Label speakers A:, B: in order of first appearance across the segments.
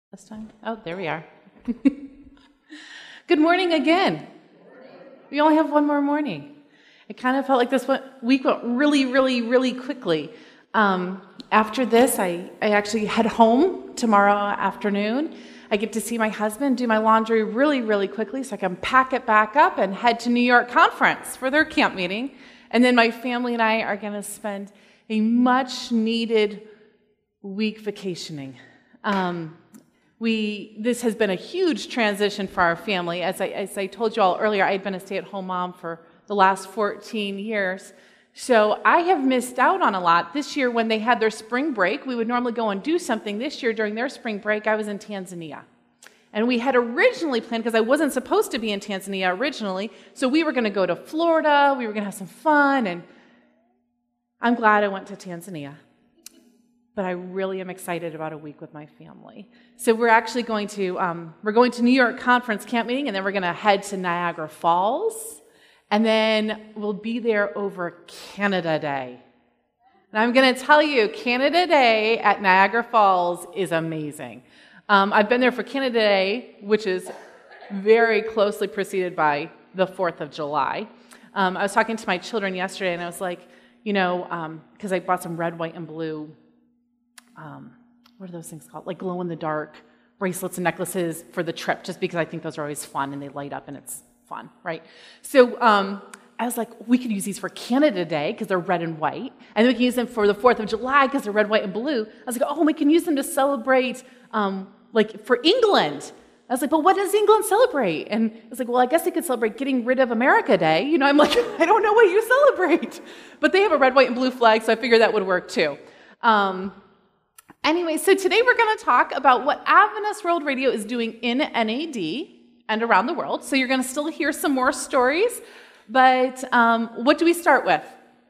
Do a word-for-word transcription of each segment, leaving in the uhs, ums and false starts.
A: This time? Oh, there we are. Good morning again. We only have one more morning. It kind of felt like this went, week went really, really, really quickly. Um, after this, I, I actually head home tomorrow afternoon. I get to see my husband, do my laundry really, really quickly so I can pack it back up and head to New York Conference for their camp meeting. And then my family and I are going to spend a much-needed week vacationing. Um, We, this has been a huge transition for our family. As I, as I told you all earlier, I'd been a stay-at-home mom for the last fourteen years. So I have missed out on a lot. This year, when they had their spring break, we would normally go and do something. This year, during their spring break, I was in Tanzania. And we had originally planned, because I wasn't supposed to be in Tanzania originally, so we were going to go to Florida, we were going to have some fun, and I'm glad I went to Tanzania. But I really am excited about a week with my family. So we're actually going to, um, we're going to New York Conference camp meeting, and then we're going to head to Niagara Falls, and then we'll be there over Canada Day. And I'm going to tell you, Canada Day at Niagara Falls is amazing. Um, I've been there for Canada Day, which is very closely preceded by the fourth of July. Um, I was talking to my children yesterday, and I was like, you know, because um, I bought some red, white, and blue Um, what are those things called? Like glow-in-the-dark bracelets and necklaces for the trip, just because I think those are always fun and they light up and it's fun, right? So um, I was like, we could use these for Canada Day because they're red and white, and then we can use them for the fourth of July because they're red, white, and blue. I was like, oh, we can use them to celebrate, um, like for England. I was like, but what does England celebrate? And I was like, well, I guess they could celebrate getting rid of America Day. You know, I'm like, I don't know what you celebrate. But they have a red, white, and blue flag, so I figured that would work too. Um, Anyway, so today we're going to talk about what Adventist World Radio is doing in N A D and around the world. So you're going to still hear some more stories, but um, what do we start with?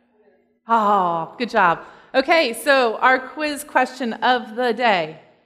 A: Oh, good job. Okay, so our quiz question of the day.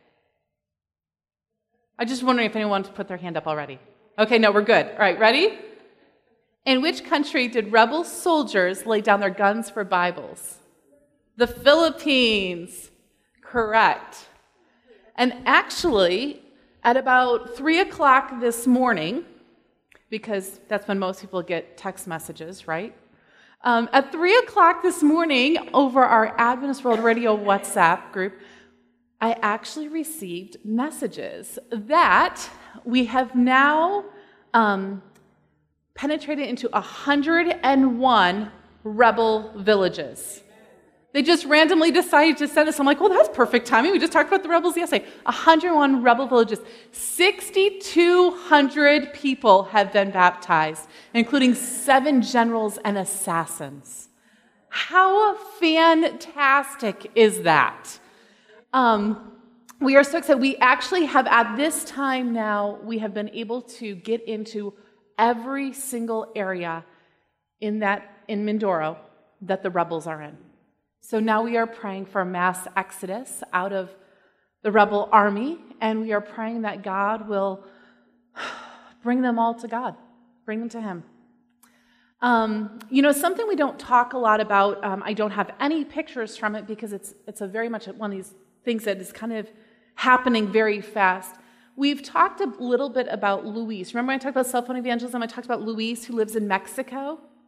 A: I'm just wondering if anyone wants to put their hand up already. Okay, no, we're good. All right, ready? In which country did rebel soldiers lay down their guns for Bibles? The Philippines. Correct. And actually, at about three o'clock this morning, because that's when most people get text messages, right? Um, at three o'clock this morning, over our Adventist World Radio WhatsApp group, I actually received messages that we have now um, penetrated into one hundred one rebel villages. They just randomly decided to send us. I'm like, well, that's perfect timing. We just talked about the rebels yesterday. one hundred one rebel villages. six thousand two hundred people have been baptized, including seven generals and assassins. How fantastic is that? Um, we are so excited. We actually have, at this time now, we have been able to get into every single area in that in Mindoro that the rebels are in. So now we are praying for a mass exodus out of the rebel army, and we are praying that God will bring them all to God, bring them to Him. Um, you know, something we don't talk a lot about, um, I don't have any pictures from it because it's it's a very much one of these things that is kind of happening very fast. We've talked a little bit about Luis. Remember when I talked about cell phone evangelism? I talked about Luis, who lives in Mexico.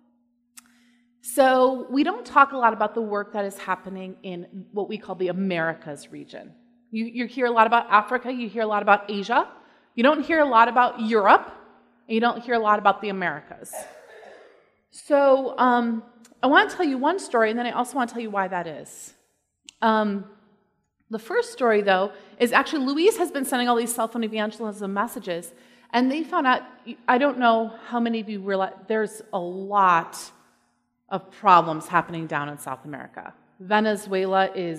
A: So we don't talk a lot about the work that is happening in what we call the Americas region. You, you hear a lot about Africa, you hear a lot about Asia. You don't hear a lot about Europe, and you don't hear a lot about the Americas. So um, I want to tell you one story, and then I also want to tell you why that is. Um, the first story, though, is actually Luis has been sending all these cell phone evangelism messages, and they found out, I don't know how many of you realize, there's a lot of problems happening down in South America. Venezuela is,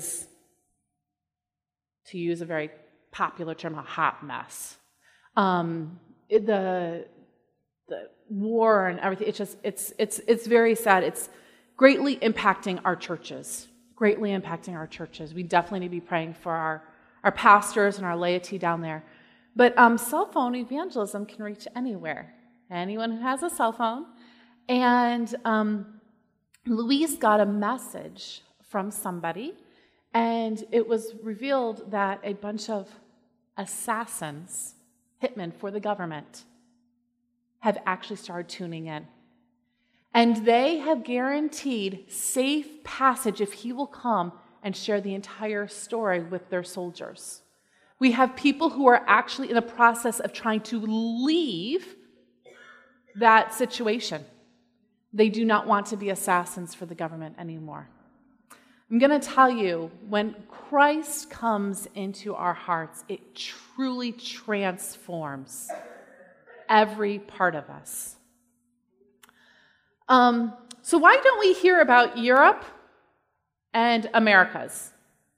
A: to use a very popular term, a hot mess. Um, it, the the war and everything, it's just, it's it's it's very sad. It's greatly impacting our churches, greatly impacting our churches. We definitely need to be praying for our, our pastors and our laity down there. But um, cell phone evangelism can reach anywhere. Anyone who has a cell phone. And um, Luis got a message from somebody, and it was revealed that a bunch of assassins, hitmen for the government, have actually started tuning in. And they have guaranteed safe passage if he will come and share the entire story with their soldiers. We have people who are actually in the process of trying to leave that situation. They do not want to be assassins for the government anymore. I'm going to tell you, when Christ comes into our hearts, it truly transforms every part of us. Um, so why don't we hear about Europe and Americas?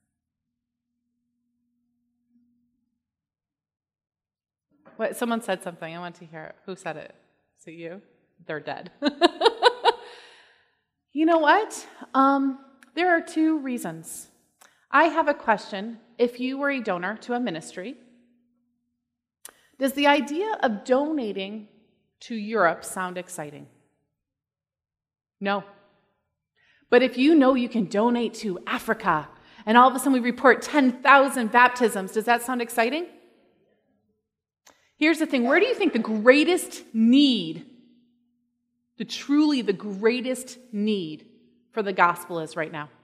A: What, someone said something. I want to hear it. Who said it? Is it you? They're dead. You know what? Um, there are two reasons. I have a question. If you were a donor to a ministry, does the idea of donating to Europe sound exciting? No. But if you know you can donate to Africa, and all of a sudden we report ten thousand baptisms, does that sound exciting? Here's the thing. Where do you think the greatest need, the truly the greatest need for the gospel is right now?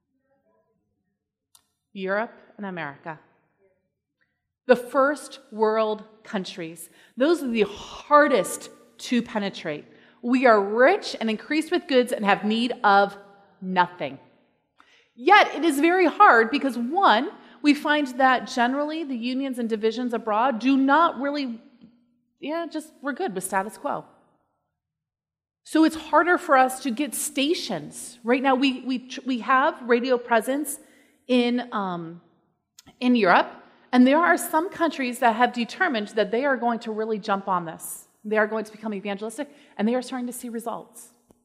A: Europe and America. The first world countries. Those are the hardest to penetrate. We are rich and increased with goods and have need of nothing. Yet it is very hard because, one, we find that generally the unions and divisions abroad do not really, yeah, just we're good with status quo. So it's harder for us to get stations. Right now we we we have radio presence in um, in Europe, and there are some countries that have determined that they are going to really jump on this. They are going to become evangelistic, and they are starting to see results.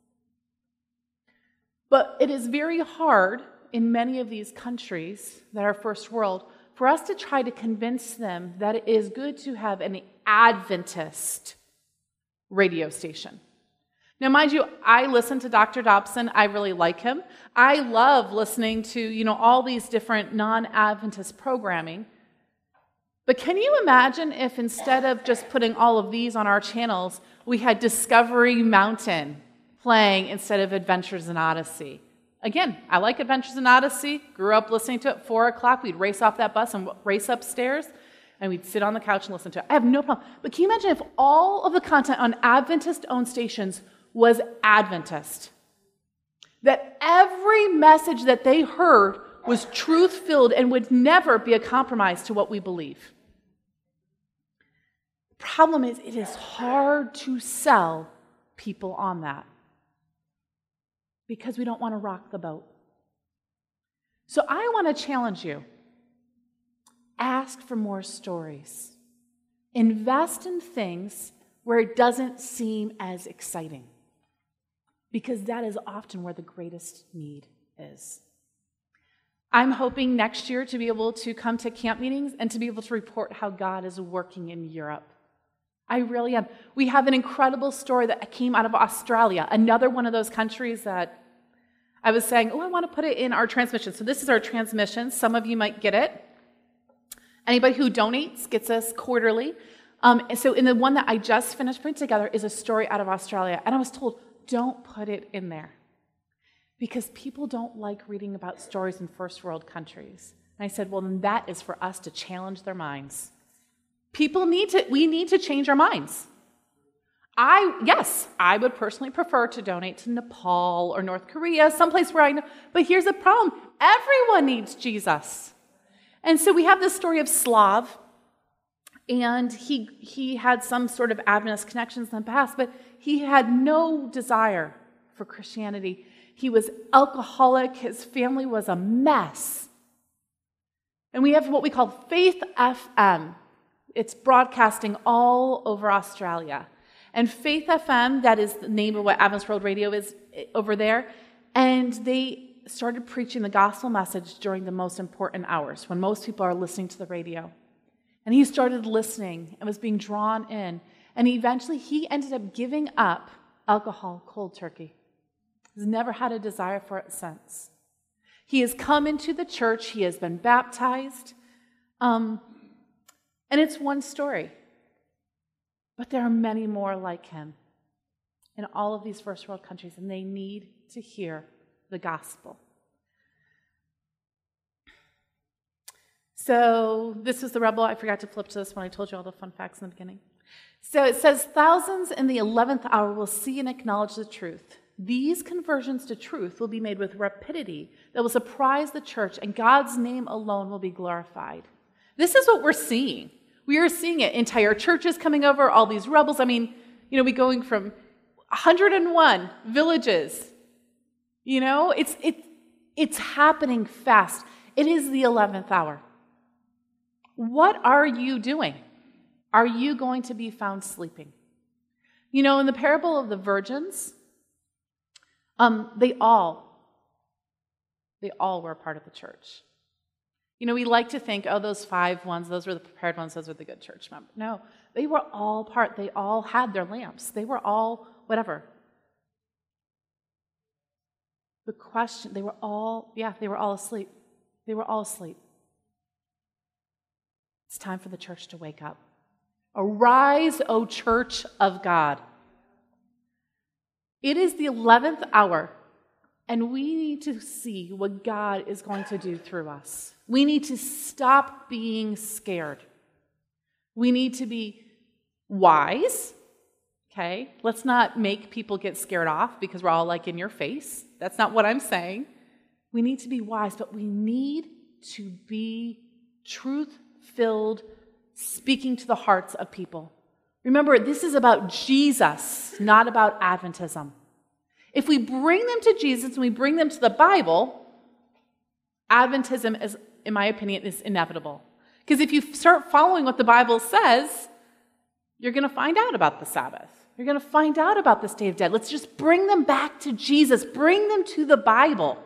A: But it is very hard in many of these countries that are first world for us to try to convince them that it is good to have an Adventist radio station. Now, mind you, I listen to Doctor Dobson. I really like him. I love listening to, you know, all these different non-Adventist programming. But can you imagine if instead of just putting all of these on our channels, we had Discovery Mountain playing instead of Adventures in Odyssey? Again, I like Adventures in Odyssey. Grew up listening to it. Four o'clock, we'd race off that bus and race upstairs, and we'd sit on the couch and listen to it. I have no problem. But can you imagine if all of the content on Adventist-owned stations was Adventist? That every message that they heard was truth-filled and would never be a compromise to what we believe. The problem is, it is hard to sell people on that because we don't want to rock the boat. So I want to challenge you. Ask for more stories. Invest in things where it doesn't seem as exciting, because that is often where the greatest need is. I'm hoping next year to be able to come to camp meetings and to be able to report how God is working in Europe. I really am. We have an incredible story that came out of Australia, another one of those countries that I was saying, oh, I want to put it in our transmission. So this is our transmission. Some of you might get it. Anybody who donates gets us quarterly. Um, so in the one that I just finished putting together is a story out of Australia. And I was told, don't put it in there, because people don't like reading about stories in first world countries. And I said, well, then that is for us to challenge their minds. People need to, we need to change our minds. I, yes, I would personally prefer to donate to Nepal or North Korea, someplace where I know, but here's the problem. Everyone needs Jesus. And so we have this story of Slav, and he he had some sort of Adventist connections in the past, but he had no desire for Christianity. He was alcoholic. His family was a mess. And we have what we call Faith F M. It's broadcasting all over Australia. And Faith F M, that is the name of what Adventist World Radio is over there, and they started preaching the gospel message during the most important hours, when most people are listening to the radio. And he started listening and was being drawn in. And eventually he ended up giving up alcohol cold turkey. He's never had a desire for it since. He has come into the church. He has been baptized. Um, And it's one story. But there are many more like him in all of these first world countries, and they need to hear the gospel. So this is the rebel. I forgot to flip to this when I told you all the fun facts in the beginning. So it says, thousands in the eleventh hour will see and acknowledge the truth. These conversions to truth will be made with rapidity that will surprise the church, and God's name alone will be glorified. This is what we're seeing. We are seeing it. Entire churches coming over, all these rebels. I mean, you know, we going from one hundred and one villages. You know, it's it, it's happening fast. It is the eleventh hour. What are you doing? Are you going to be found sleeping? You know, in the parable of the virgins, um, they all, they all were a part of the church. You know, we like to think, oh, those five ones, those were the prepared ones, those were the good church members. No, they were all part. They all had their lamps. They were all whatever. The question, they were all, yeah, they were all asleep. They were all asleep. It's time for the church to wake up. Arise, O church of God. It is the eleventh hour, and we need to see what God is going to do through us. We need to stop being scared. We need to be wise, okay? Let's not make people get scared off because we're all like in your face. That's not what I'm saying. We need to be wise, but we need to be truth-filled, speaking to the hearts of people. Remember, this is about Jesus, not about Adventism. If we bring them to Jesus and we bring them to the Bible, Adventism, is, in my opinion, is inevitable. Because if you start following what the Bible says, you're going to find out about the Sabbath. You're going to find out about the Day of Dead. Let's just bring them back to Jesus. Bring them to the Bible.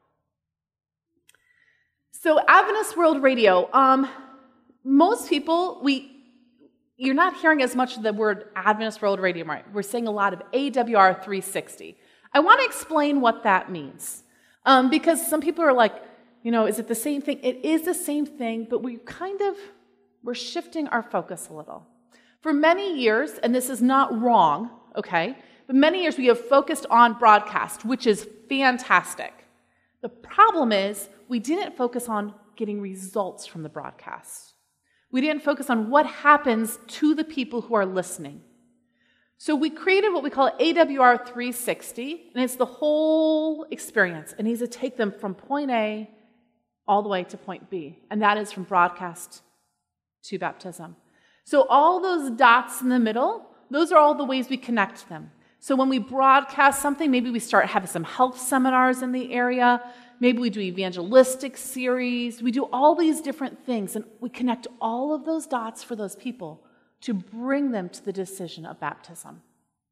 A: So Adventist World Radio, um, most people, we, you're not hearing as much of the word Adventist World Radio, right? We're saying a lot of A W R three sixty. I want to explain what that means. Um, because some people are like, you know, is it the same thing? It is the same thing, but we kind of, we're shifting our focus a little. For many years, and this is not wrong, okay, but many years we have focused on broadcast, which is fantastic. The problem is we didn't focus on getting results from the broadcast. We didn't focus on what happens to the people who are listening. So we created what we call A W R three sixty, and it's the whole experience. It needs to take them from point A all the way to point B, and that is from broadcast to baptism. So all those dots in the middle, those are all the ways we connect them. So when we broadcast something, maybe we start having some health seminars in the area. Maybe we do evangelistic series. We do all these different things, and we connect all of those dots for those people to bring them to the decision of baptism.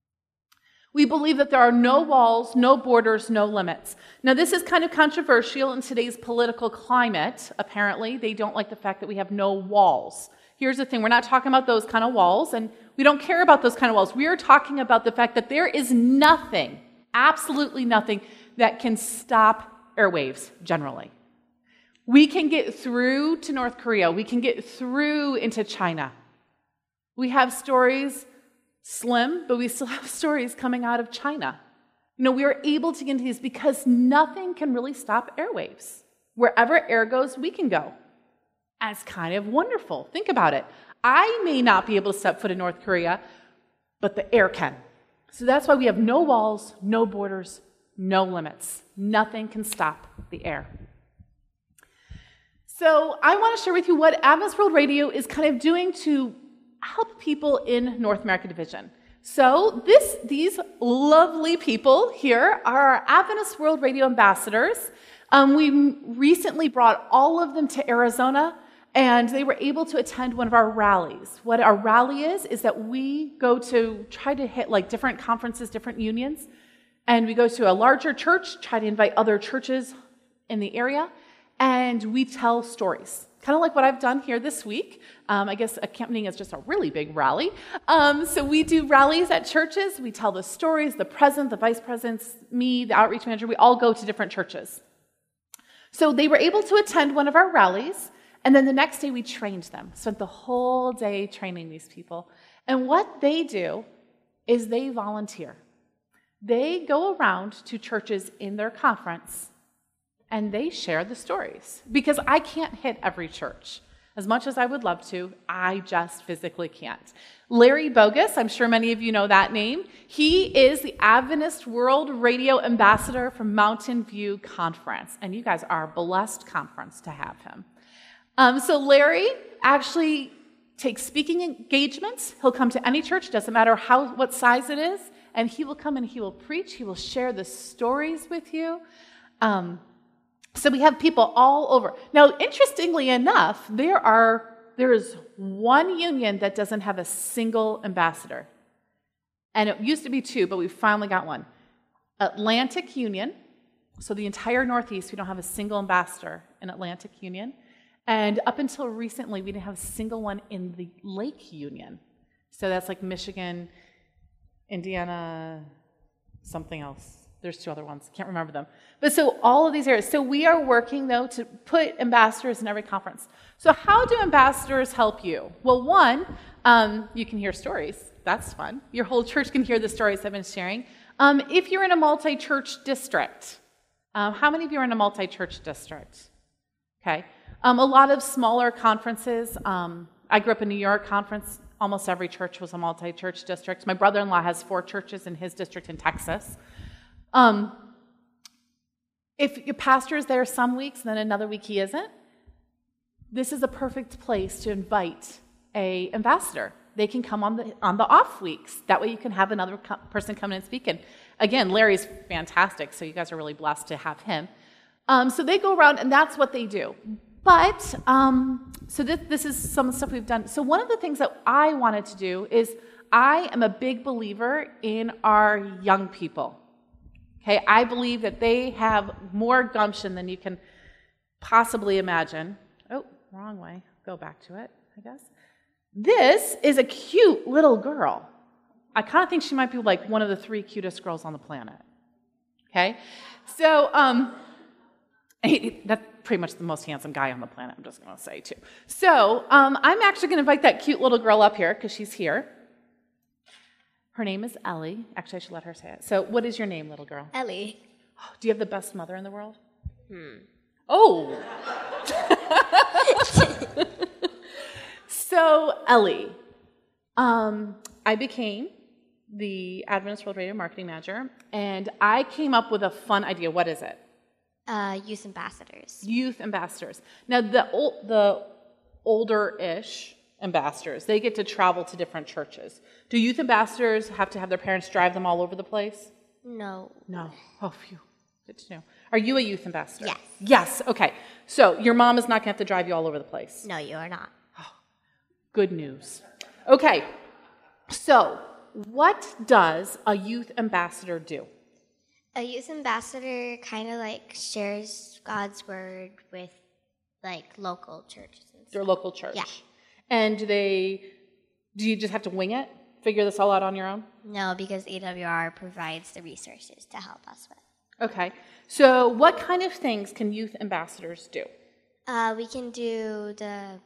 A: We believe that there are no walls, no borders, no limits. Now, this is kind of controversial in today's political climate. Apparently, they don't like the fact that we have no walls. Here's the thing, we're not talking about those kind of walls, and we don't care about those kind of walls. We are talking about the fact that there is nothing, absolutely nothing, that can stop airwaves generally. We can get through to North Korea. We can get through into China. We have stories, slim, but we still have stories coming out of China. You know, we are able to get into these because nothing can really stop airwaves. Wherever air goes, we can go. That's kind of wonderful. Think about it. I may not be able to step foot in North Korea, but the air can. So that's why we have no walls, no borders, no limits. Nothing can stop the air. So I want to share with you what Adventist World Radio is kind of doing to help people in North America Division. So this, these lovely people here are our Adventist World Radio ambassadors. Um, we recently brought all of them to Arizona, and they were able to attend one of our rallies. What our rally is, is that we go to try to hit like different conferences, different unions, and we go to a larger church, try to invite other churches in the area, and we tell stories. Kind of like what I've done here this week. Um, I guess accompanying is just a really big rally. Um, so we do rallies at churches. We tell the stories, the president, the vice presidents, me, the outreach manager, we all go to different churches. So they were able to attend one of our rallies, And then the next day we trained them, spent the whole day training these people. And what they do is they volunteer. They go around to churches in their conference and they share the stories. Because I can't hit every church. As much as I would love to, I just physically can't. Larry Bogus, I'm sure many of you know that name. He is the Adventist World Radio Ambassador for Mountain View Conference. And you guys are a blessed conference to have him. Um, so Larry actually takes speaking engagements. He'll come to any church, doesn't matter how what size it is, and he will come and he will preach. He will share the stories with you. Um, So we have people all over. Now, interestingly enough, there are there is one union that doesn't have a single ambassador. And it used to be two, but we finally got one. Atlantic Union. So the entire Northeast, we don't have a single ambassador in Atlantic Union. And up until recently, we didn't have a single one in the Lake Union. So that's like Michigan, Indiana, something else. There's two other ones. Can't remember them. But so all of these areas. So we are working, though, to put ambassadors in every conference. So how do ambassadors help you? Well, one, um, you can hear stories. That's fun. Your whole church can hear the stories I've been sharing. Um, if you're in a multi-church district, um, how many of you are in a multi-church district? Okay. Um, a lot of smaller conferences. Um, I grew up in New York conference. Almost every church was a multi-church district. My brother-in-law has four churches in his district in Texas. Um, if your pastor is there some weeks and then another week he isn't, this is a perfect place to invite a ambassador. They can come on the on the off weeks. That way you can have another co- person come in and speak. And again, Larry's fantastic, so you guys are really blessed to have him. Um, so they go around, and that's what they do. But, um, so this, this is some stuff we've done. So one of the things that I wanted to do is I am a big believer in our young people. Okay, I believe that they have more gumption than you can possibly imagine. Oh, wrong way. Go back to it, I guess. This is a cute little girl. I kind of think she might be like one of the three cutest girls on the planet. Okay? So, um, that's pretty much the most handsome guy on the planet, I'm just going to say, too. So, um, I'm actually going to invite that cute little girl up here because she's here. Her name is Ellie. Actually, I should let her say it. So, what is your name, little girl?
B: Ellie.
A: Oh, do you have the best mother in the world?
B: Hmm.
A: Oh! So, Ellie, um, I became the Adventist World Radio Marketing Manager, and I came up with a fun idea. What is it?
B: Uh, youth ambassadors.
A: Youth ambassadors. Now, the old, the older-ish ambassadors, they get to travel to different churches. Do youth ambassadors have to have their parents drive them all over the place?
B: No.
A: No. Oh, phew. Good to know. Are you a youth ambassador?
B: Yes.
A: Yes. Okay. So your mom is not going to have to drive you all over the place.
B: No, you are not.
A: Oh, good news. Okay. So what does a youth ambassador do?
B: A youth ambassador kind of like shares God's word with like local churches and stuff.
A: Their local church.
B: Yeah.
A: And do they, do you just have to wing it? Figure this all out on your own?
B: No, because A W R provides the resources to help us with.
A: Okay. So what kind of things can youth ambassadors do?
B: Uh, we can do the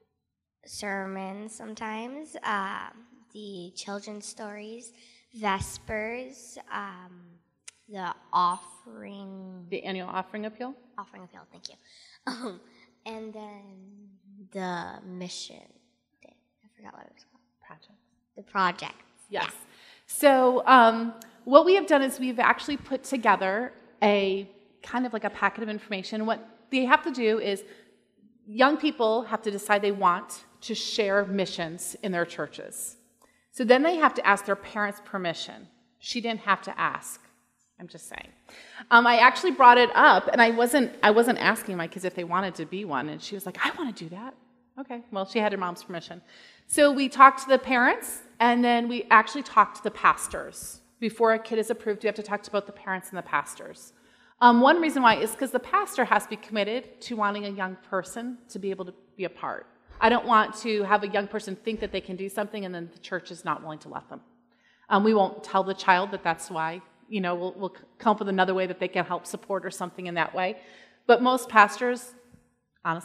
B: sermons sometimes, uh, the children's stories, Vespers, um, the offering...
A: The annual offering appeal?
B: Offering appeal, thank you. Um, and then the mission. I forgot what it was called.
A: Project.
B: The project.
A: Yes.
B: Yeah.
A: So um, what we have done is we've actually put together a kind of like a packet of information. What they have to do is young people have to decide they want to share missions in their churches. So then they have to ask their parents' permission. She didn't have to ask. I'm just saying. Um, I actually brought it up, and I wasn't I wasn't asking my kids if they wanted to be one, and she was like, I want to do that. Okay, well, she had her mom's permission. So we talked to the parents, and then we actually talked to the pastors. Before a kid is approved, you have to talk to both the parents and the pastors. Um, one reason why is because the pastor has to be committed to wanting a young person to be able to be a part. I don't want to have a young person think that they can do something, and then the church is not willing to let them. Um, we won't tell the child that that's why. You know, we'll, we'll come up with another way that they can help support or something in that way. But most pastors, honestly,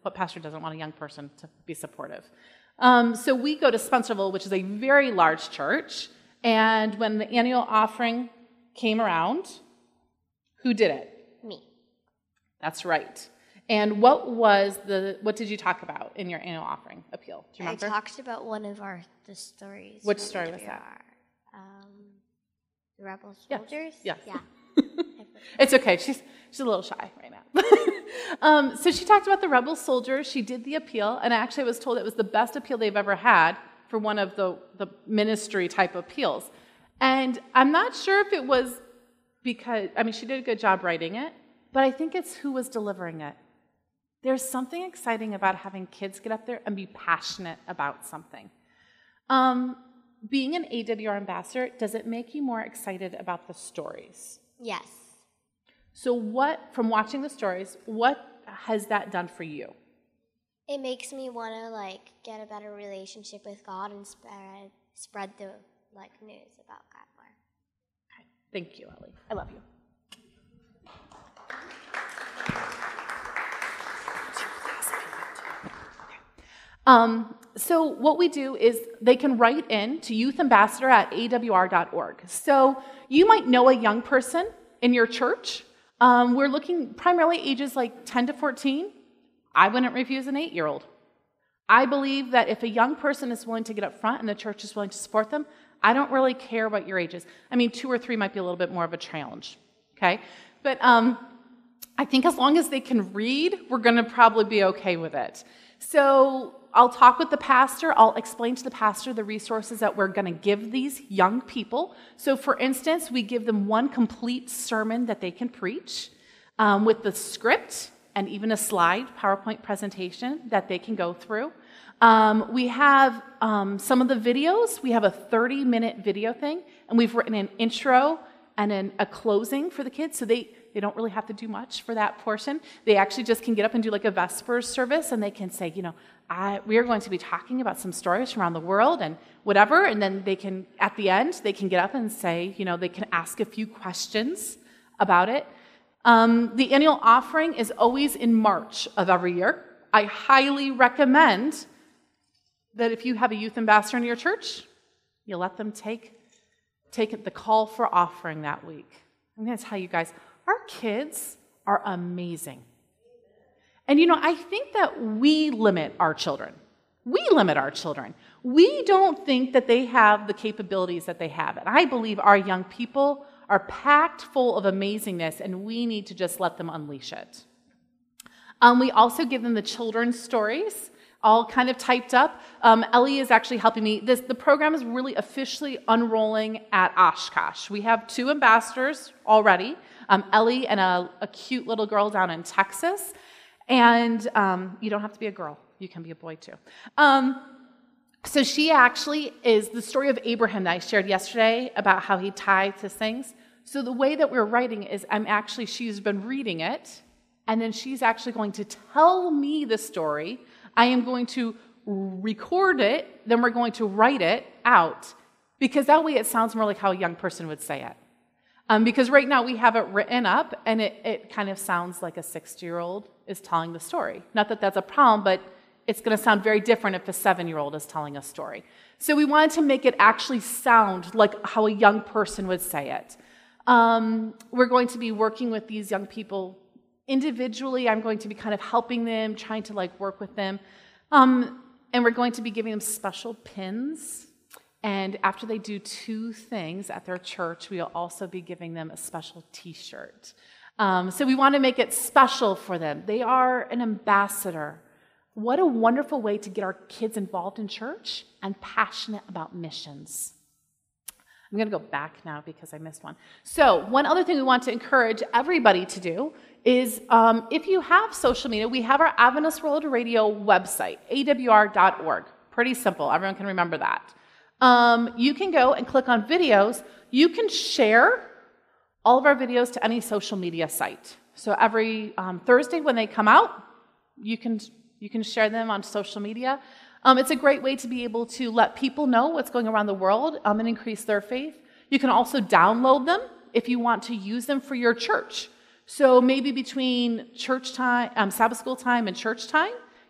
A: what pastor doesn't want a young person to be supportive? Um, so we go to Spencerville, which is a very large church, and when the annual offering came around, who did it?
B: Me.
A: That's right. And what was the, what did you talk about in your annual offering appeal? Do you remember?
B: I talked about one of our, the stories.
A: Which story was that?
B: Um, the rebel
A: Yes.
B: soldiers?
A: Yes.
B: Yeah.
A: It's okay. She's she's a little shy right now. um, so she talked about the rebel soldiers. She did the appeal, and actually I was told it was the best appeal they've ever had for one of the, the ministry type appeals. And I'm not sure if it was because, I mean, she did a good job writing it, but I think it's who was delivering it. There's something exciting about having kids get up there and be passionate about something. Um, being an A W R ambassador, does it make you more excited about the stories?
B: Yes.
A: So what, from watching the stories, what has that done for you?
B: It makes me want to like get a better relationship with God and spread spread the like news about God more.
A: Okay. Thank you, Ellie. I love you. Um, so what we do is they can write in to youth ambassador at a w r dot org. So you might know a young person in your church. Um, we're looking primarily ages like ten to fourteen. I wouldn't refuse an eight-year-old. I believe that if a young person is willing to get up front and the church is willing to support them, I don't really care what your age is. I mean, two or three might be a little bit more of a challenge, okay? But um, I think as long as they can read, we're going to probably be okay with it. So I'll talk with the pastor. I'll explain to the pastor the resources that we're going to give these young people. So for instance, we give them one complete sermon that they can preach um, with the script and even a slide PowerPoint presentation that they can go through. Um, we have um, some of the videos. We have a thirty-minute video thing, and we've written an intro and an, a closing for the kids, so they, they don't really have to do much for that portion. They actually just can get up and do like a Vespers service, and they can say, you know, I, we are going to be talking about some stories from around the world and whatever, and then they can, at the end, they can get up and say, you know, they can ask a few questions about it. Um, the annual offering is always in March of every year. I highly recommend that if you have a youth ambassador in your church, you let them take, take the call for offering that week. I'm going to tell you guys, our kids are amazing. And you know, I think that we limit our children. We limit our children. We don't think that they have the capabilities that they have. And I believe our young people are packed full of amazingness, and we need to just let them unleash it. Um, we also give them the children's stories, all kind of typed up. Um, Ellie is actually helping me. This, the program is really officially unrolling at Oshkosh. We have two ambassadors already, um, Ellie and a, a cute little girl down in Texas. And um, you don't have to be a girl. You can be a boy, too. Um, so she actually is the story of Abraham that I shared yesterday about how he tithes his things. So the way that we're writing is I'm actually, she's been reading it, and then she's actually going to tell me the story. I am going to record it, then we're going to write it out, because that way it sounds more like how a young person would say it. Um, because right now we have it written up, and it, it kind of sounds like a sixty-year-old is telling the story. Not that that's a problem, but it's going to sound very different if a seven-year-old is telling a story. So we wanted to make it actually sound like how a young person would say it. Um, we're going to be working with these young people individually. I'm going to be kind of helping them, trying to like work with them. Um, and we're going to be giving them special pins. And after they do two things at their church, we'll also be giving them a special t-shirt. Um, so we want to make it special for them. They are an ambassador. What a wonderful way to get our kids involved in church and passionate about missions. I'm going to go back now because I missed one. So one other thing we want to encourage everybody to do is um, if you have social media, we have our Adventist World Radio website, a w r dot org. Pretty simple. Everyone can remember that. Um, you can go and click on videos. You can share all of our videos to any social media site. So every um, Thursday when they come out, you can you can share them on social media. Um, it's a great way to be able to let people know what's going around the world um, and increase their faith. You can also download them if you want to use them for your church. So maybe between church time, um, Sabbath school time and church time,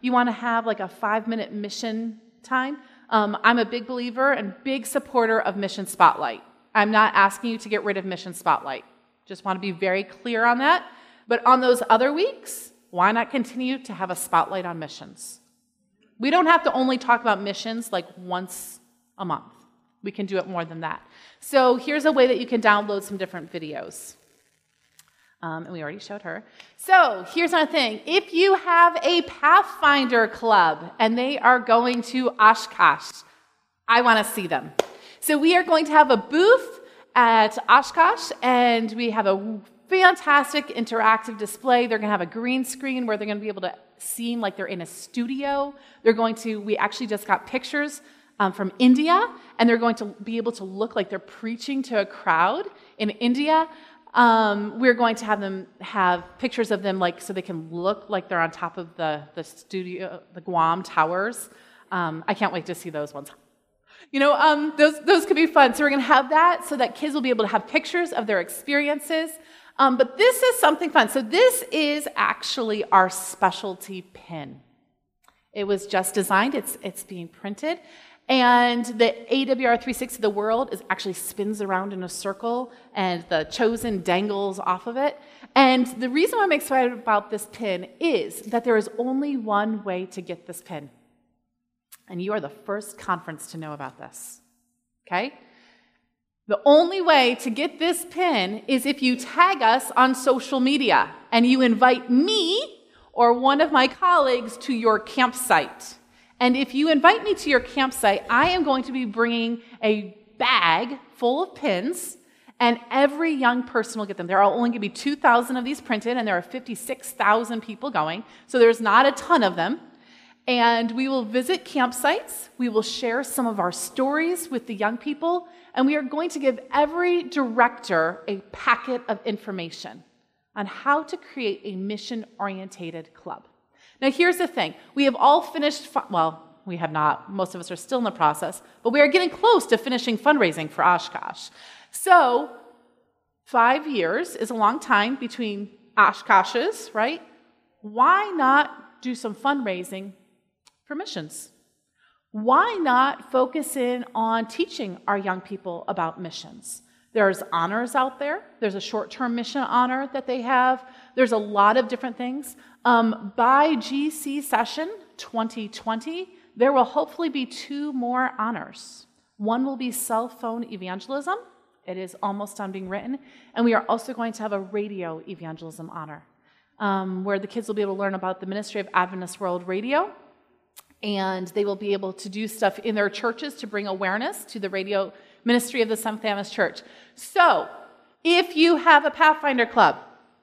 A: you want to have like a five-minute mission time, um, I'm a big believer and big supporter of Mission Spotlight. I'm not asking you to get rid of Mission Spotlight. Just want to be very clear on that. But on those other weeks, why not continue to have a spotlight on missions? We don't have to only talk about missions like once a month. We can do it more than that. So here's a way that you can download some different videos. Um, and we already showed her. So here's another thing. If you have a Pathfinder club and they are going to Oshkosh, I want to see them. So we are going to have a booth at Oshkosh, and we have a fantastic interactive display. They're going to have a green screen where they're going to be able to seem like they're in a studio. They're going to, we actually just got pictures um, from India, and they're going to be able to look like they're preaching to a crowd in India. Um, we're going to have them have pictures of them like so they can look like they're on top of the, the studio, the Guam towers. Um, I can't wait to see those ones. You know, um, those those could be fun. So we're going to have that so that kids will be able to have pictures of their experiences. Um, but this is something fun. So this is actually our specialty pin. It was just designed. It's it's being printed. And the A W R three sixty, the world, is actually spins around in a circle, and the chosen dangles off of it. And the reason I'm excited about this pin is that there is only one way to get this pin. And you are the first conference to know about this. Okay? The only way to get this pin is if you tag us on social media and you invite me or one of my colleagues to your campsite. And if you invite me to your campsite, I am going to be bringing a bag full of pins, and every young person will get them. There are only going to be two thousand of these printed, and there are fifty-six thousand people going, so there's not a ton of them. And we will visit campsites. We will share some of our stories with the young people, and we are going to give every director a packet of information on how to create a mission-orientated club. Now, here's the thing. We have all finished, fu- well, we have not. Most of us are still in the process, but we are getting close to finishing fundraising for Oshkosh. So, five years is a long time between Oshkoshes, right? Why not do some fundraising for missions? Why not focus in on teaching our young people about missions? There's honors out there. There's a short-term mission honor that they have. There's a lot of different things. Um, by G C session twenty twenty, there will hopefully be two more honors. One will be cell phone evangelism. It is almost done being written. And we are also going to have a radio evangelism honor, um, where the kids will be able to learn about the Ministry of Adventist World Radio. And they will be able to do stuff in their churches to bring awareness to the radio ministry of the Seventh-day Adventist Church. So, if you have a Pathfinder club,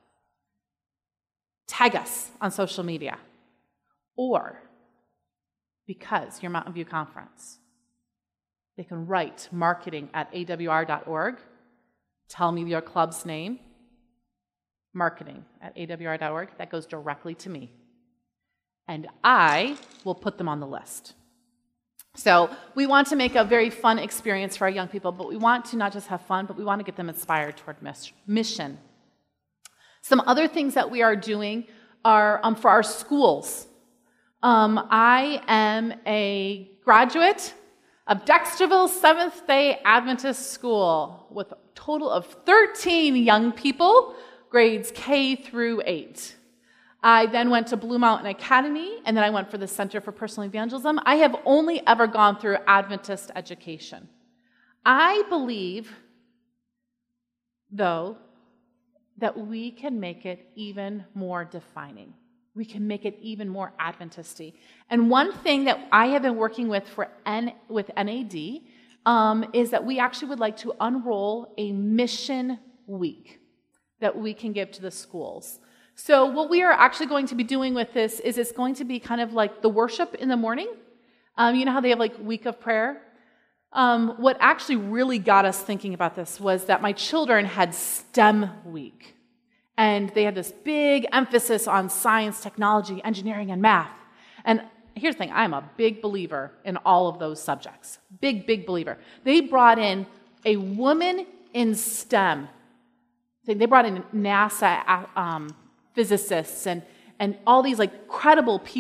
A: tag us on social media. Or, because you're Mountain View Conference, they can write marketing at A W R dot org, tell me your club's name, marketing at A W R dot org. That goes directly to me. And I will put them on the list. So we want to make a very fun experience for our young people, but we want to not just have fun, but we want to get them inspired toward mission. Some other things that we are doing are um, for our schools. Um, I am a graduate of Dexterville Seventh-day Adventist School with a total of thirteen young people, grades K through eight. I then went to Blue Mountain Academy, and then I went for the Center for Personal Evangelism. I have only ever gone through Adventist education. I believe, though, that we can make it even more defining. We can make it even more Adventisty. And one thing that I have been working with for N, with N A D um, is that we actually would like to unroll a mission week that we can give to the schools. So what we are actually going to be doing with this is it's going to be kind of like the worship in the morning. Um, you know how they have like week of prayer? Um, what actually really got us thinking about this was that my children had STEM week. And they had this big emphasis on science, technology, engineering, and math. And here's the thing, I'm a big believer in all of those subjects. Big, big believer. They brought in a woman in STEM. They brought in NASA um, physicists and, and all these like credible people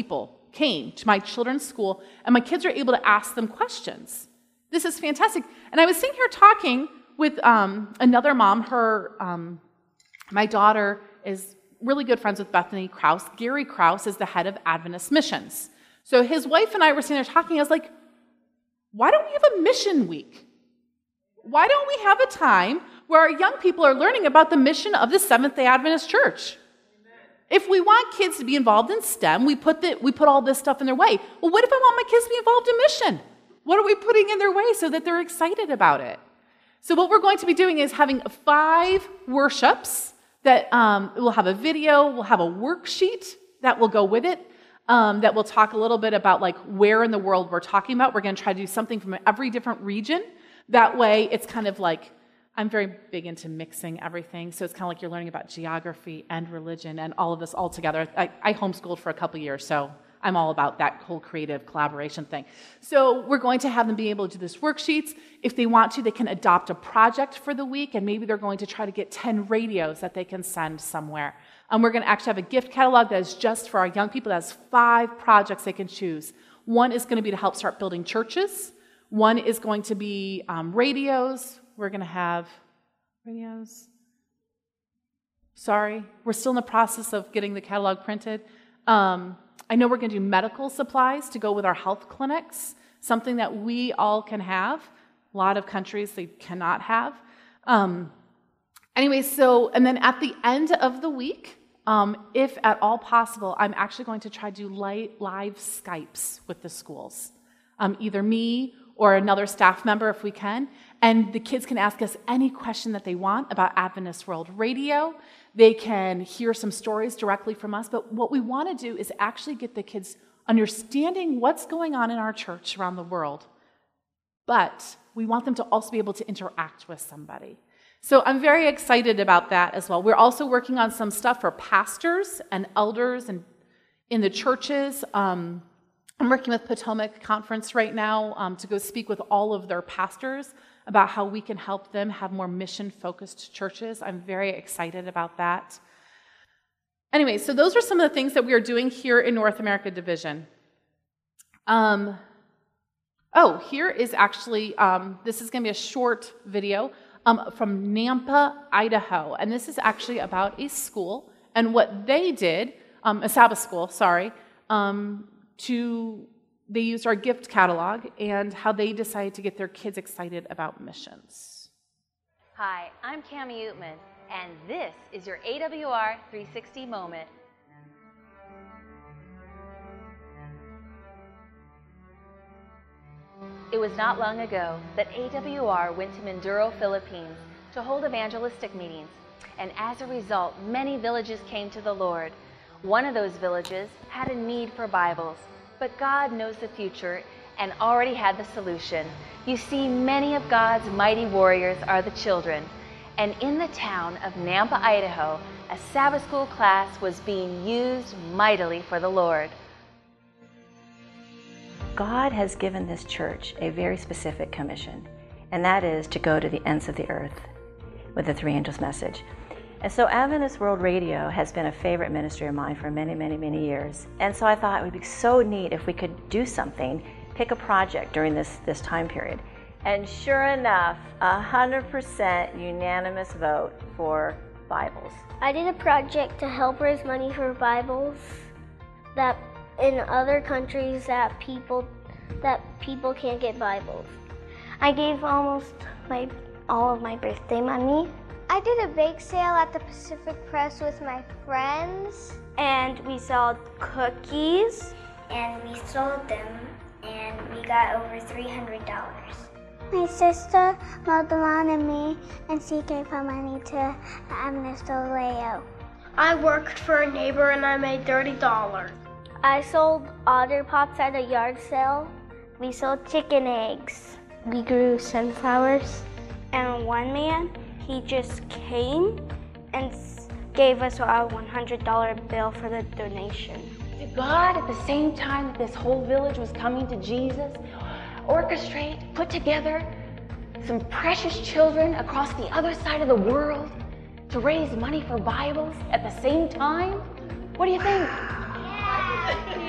A: came to my children's school, and my kids are able to ask them questions. This is fantastic. And I was sitting here talking with um, another mom. Her, um, my daughter is really good friends with Bethany Krause. Gary Krause is the head of Adventist Missions. So his wife and I were sitting there talking. I was like, why don't we have a mission week? Why don't we have a time where our young people are learning about the mission of the Seventh-day Adventist Church? If we want kids to be involved in STEM, we put the, we put all this stuff in their way. Well, what if I want my kids to be involved in mission? What are we putting in their way so that they're excited about it? So what we're going to be doing is having five worships that um, we'll have a video, we'll have a worksheet that will go with it, um, that will talk a little bit about like where in the world we're talking about. We're going to try to do something from every different region. That way it's kind of like, I'm very big into mixing everything, so it's kind of like you're learning about geography and religion and all of this all together. I, I homeschooled for a couple years, so I'm all about that whole creative collaboration thing. So we're going to have them be able to do this worksheets. If they want to, they can adopt a project for the week, and maybe they're going to try to get ten radios that they can send somewhere. And we're going to actually have a gift catalog that is just for our young people that has five projects they can choose. One is going to be to help start building churches. One is going to be um, radios. We're going to have radios. Sorry, we're still in the process of getting the catalog printed. Um, I know we're going to do medical supplies to go with our health clinics, something that we all can have. A lot of countries they cannot have. Um, anyway, so, and then at the end of the week, um, if at all possible, I'm actually going to try to do live, live Skypes with the schools. Um, either me or another staff member if we can, and the kids can ask us any question that they want about Adventist World Radio. They can hear some stories directly from us, but what we want to do is actually get the kids understanding what's going on in our church around the world, but we want them to also be able to interact with somebody. So I'm very excited about that as well. We're also working on some stuff for pastors and elders and in the churches. Um, I'm working with Potomac Conference right now um, to go speak with all of their pastors about how we can help them have more mission-focused churches. I'm very excited about that. Anyway, so those are some of the things that we are doing here in North America Division. Um, oh, here is actually, um, this is going to be a short video um, from Nampa, Idaho. And this is actually about a school and what they did, um, a Sabbath school, sorry, um, to, they used our gift catalog and how they decided to get their kids excited about missions.
C: Hi, I'm Cami Utman, and this is your A W R three sixty moment. It was not long ago that A W R went to Mindoro, Philippines to hold evangelistic meetings, and as a result, many villages came to the Lord. One of those villages had a need for Bibles, but God knows the future and already had the solution. You see, many of God's mighty warriors are the children, and in the town of Nampa, Idaho, a Sabbath school class was being used mightily for the Lord.
D: God has given this church a very specific commission, and that is to go to the ends of the earth with the Three Angels message. And so Adventist World Radio has been a favorite ministry of mine for many, many, many years. And so I thought it would be so neat if we could do something, pick a project during this, this time period. And sure enough, a hundred percent unanimous vote for Bibles.
E: I did a project to help raise money for Bibles that in other countries that people that people can't get Bibles. I gave almost my all of my birthday money.
B: I did a bake sale at the Pacific Press with my friends.
E: And we sold cookies.
B: And we sold them, and we got over three hundred dollars.
E: My sister mowed the lawn and me, and she gave her money to Adventist World Radio.
F: I worked for a neighbor and I made thirty dollars.
E: I sold otter pops at a yard sale. We sold chicken eggs. We grew sunflowers. And one man, he just came and gave us a one hundred dollar bill for the donation.
C: Did God, at the same time that this whole village was coming to Jesus, orchestrate, put together some precious children across the other side of the world to raise money for Bibles at the same time? What do you think?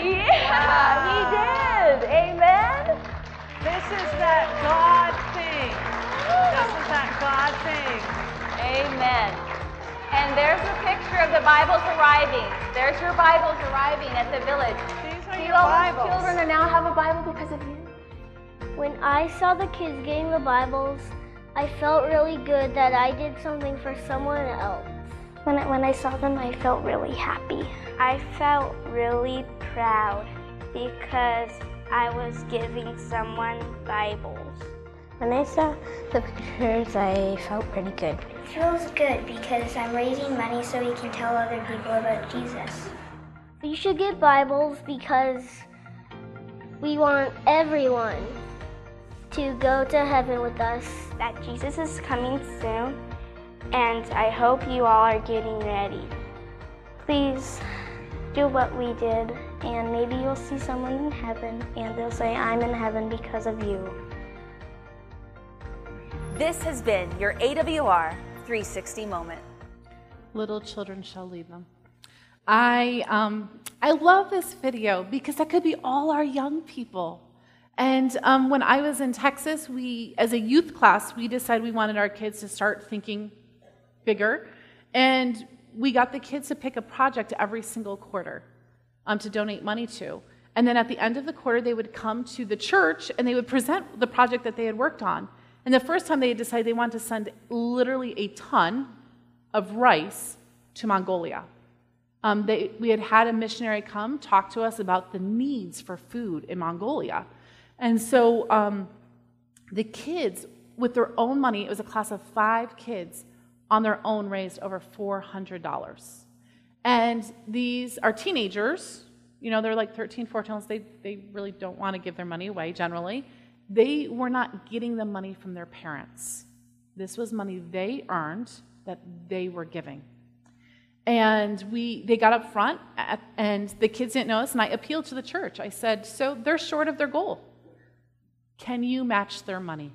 C: Yeah, he did. Amen.
A: This is that God thing. This is that God thing.
C: Amen. And there's a picture of the Bibles arriving. There's your Bibles arriving at the village.
A: These are
C: See,
A: your
C: all
A: Bibles.
C: those children are now have a Bible because of you.
E: When I saw the kids getting the Bibles, I felt really good that I did something for someone else. When I, when I saw them, I felt really happy. I felt really proud because I was giving someone Bibles. When I saw the pictures, I felt pretty good.
B: It feels good because I'm raising money so we can tell other people about Jesus.
E: You should get Bibles because we want everyone to go to heaven with us. That Jesus is coming soon, and I hope you all are getting ready. Please do what we did, and maybe you'll see someone in heaven, and they'll say, I'm in heaven because of you.
C: This has been your A W R three sixty moment.
A: Little children shall lead them. I um, I love this video because that could be all our young people. And um, when I was in Texas, we, as a youth class, we decided we wanted our kids to start thinking bigger. And we got the kids to pick a project every single quarter um, to donate money to. And then at the end of the quarter, they would come to the church and they would present the project that they had worked on. And the first time they had decided they wanted to send literally a ton of rice to Mongolia. Um, they, we had had a missionary come talk to us about the needs for food in Mongolia. And so um, the kids, with their own money, it was a class of five kids, on their own raised over four hundred dollars. And these are teenagers, you know, they're like thirteen, fourteen, they, they really don't want to give their money away generally. They were not getting the money from their parents. This was money they earned that they were giving. And we, they got up front, at, and the kids didn't know us, and I appealed to the church. I said, so they're short of their goal. Can you match their money?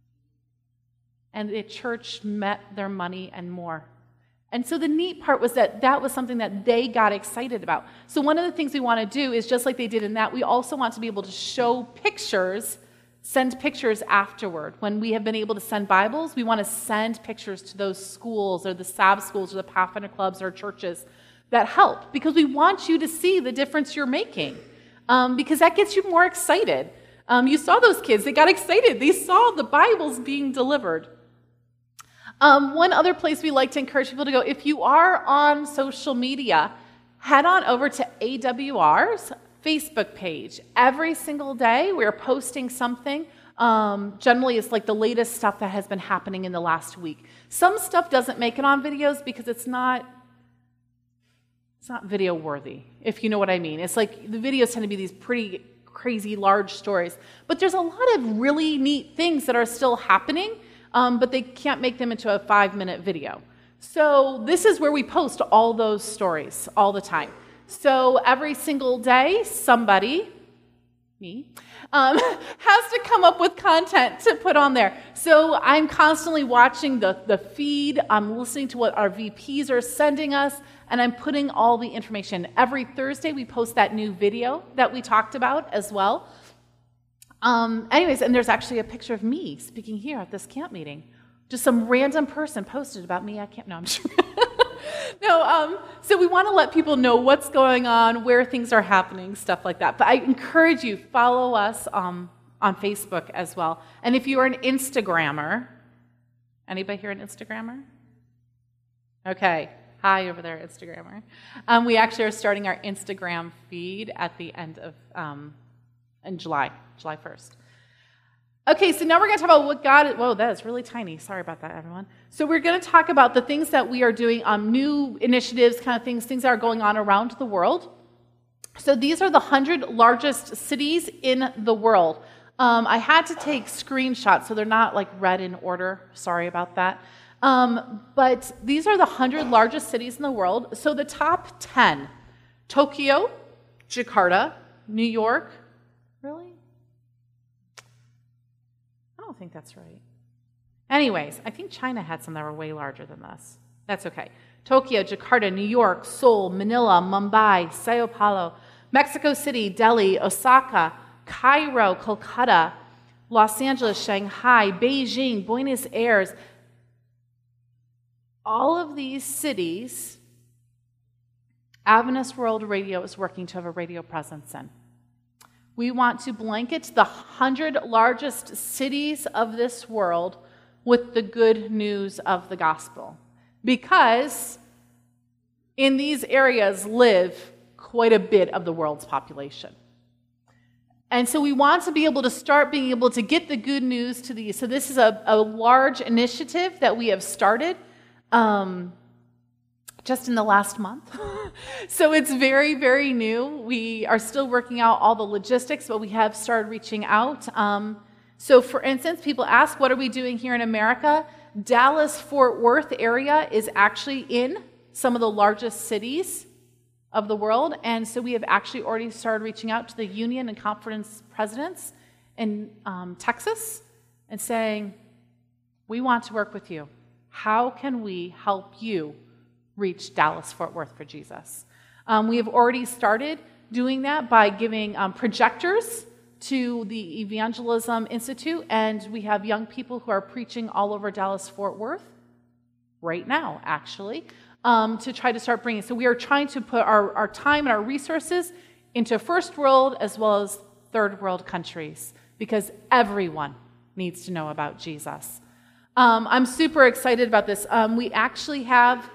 A: And the church met their money and more. And so the neat part was that that was something that they got excited about. So one of the things we want to do is, just like they did in that, we also want to be able to show pictures, send pictures afterward. When we have been able to send Bibles, we want to send pictures to those schools or the S A B schools or the Pathfinder clubs or churches that help, because we want you to see the difference you're making, um, because that gets you more excited. Um, you saw those kids. They got excited. They saw the Bibles being delivered. Um, one other place we like to encourage people to go, if you are on social media, head on over to A W R's Facebook page. Every single day, we're posting something. Um, generally, it's like the latest stuff that has been happening in the last week. Some stuff doesn't make it on videos because it's not, it's not video worthy, if you know what I mean. It's like the videos tend to be these pretty crazy large stories. But there's a lot of really neat things that are still happening, um, but they can't make them into a five-minute video. So this is where we post all those stories all the time. So every single day, somebody, me, um, has to come up with content to put on there. So I'm constantly watching the, the feed. I'm listening to what our V Ps are sending us, and I'm putting all the information. Every Thursday, we post that new video that we talked about as well. Um, anyways, and there's actually a picture of me speaking here at this camp meeting. Just some random person posted about me at camp. No, I'm sure. No, um, so we want to let people know what's going on, where things are happening, stuff like that. But I encourage you, follow us um, on Facebook as well. And if you are an Instagrammer, anybody here an Instagrammer? Okay, hi over there, Instagrammer. Um, we actually are starting our Instagram feed at the end of, um, in July, July first. Okay, so now we're going to talk about what God, whoa, that is really tiny. Sorry about that, everyone. So we're going to talk about the things that we are doing, um, new initiatives, kind of things, things that are going on around the world. So these are the one hundred largest cities in the world. Um, I had to take screenshots, so they're not like read in order. Sorry about that. Um, but these are the one hundred largest cities in the world. So the top ten, Tokyo, Jakarta, New York, really? I don't think that's right. Anyways, I think China had some that were way larger than this. That's okay. Tokyo, Jakarta, New York, Seoul, Manila, Mumbai, Sao Paulo, Mexico City, Delhi, Osaka, Cairo, Kolkata, Los Angeles, Shanghai, Beijing, Buenos Aires. All of these cities, Adventist World Radio is working to have a radio presence in. We want to blanket the hundred largest cities of this world with the good news of the gospel, because in these areas live quite a bit of the world's population. And so we want to be able to start being able to get the good news to these. So this is a, a large initiative that we have started um, just in the last month. So it's very, very new. We are still working out all the logistics, but we have started reaching out. Um, so for instance, people ask, what are we doing here in America? Dallas-Fort Worth area is actually in some of the largest cities of the world, and so we have actually already started reaching out to the union and conference presidents in um, Texas and saying, we want to work with you. How can we help you reach Dallas-Fort Worth for Jesus? Um, we have already started doing that by giving um, projectors to the Evangelism Institute, and we have young people who are preaching all over Dallas-Fort Worth right now, actually, um, to try to start bringing. So we are trying to put our, our time and our resources into first world as well as third world countries, because everyone needs to know about Jesus. Um, I'm super excited about this. Um, we actually have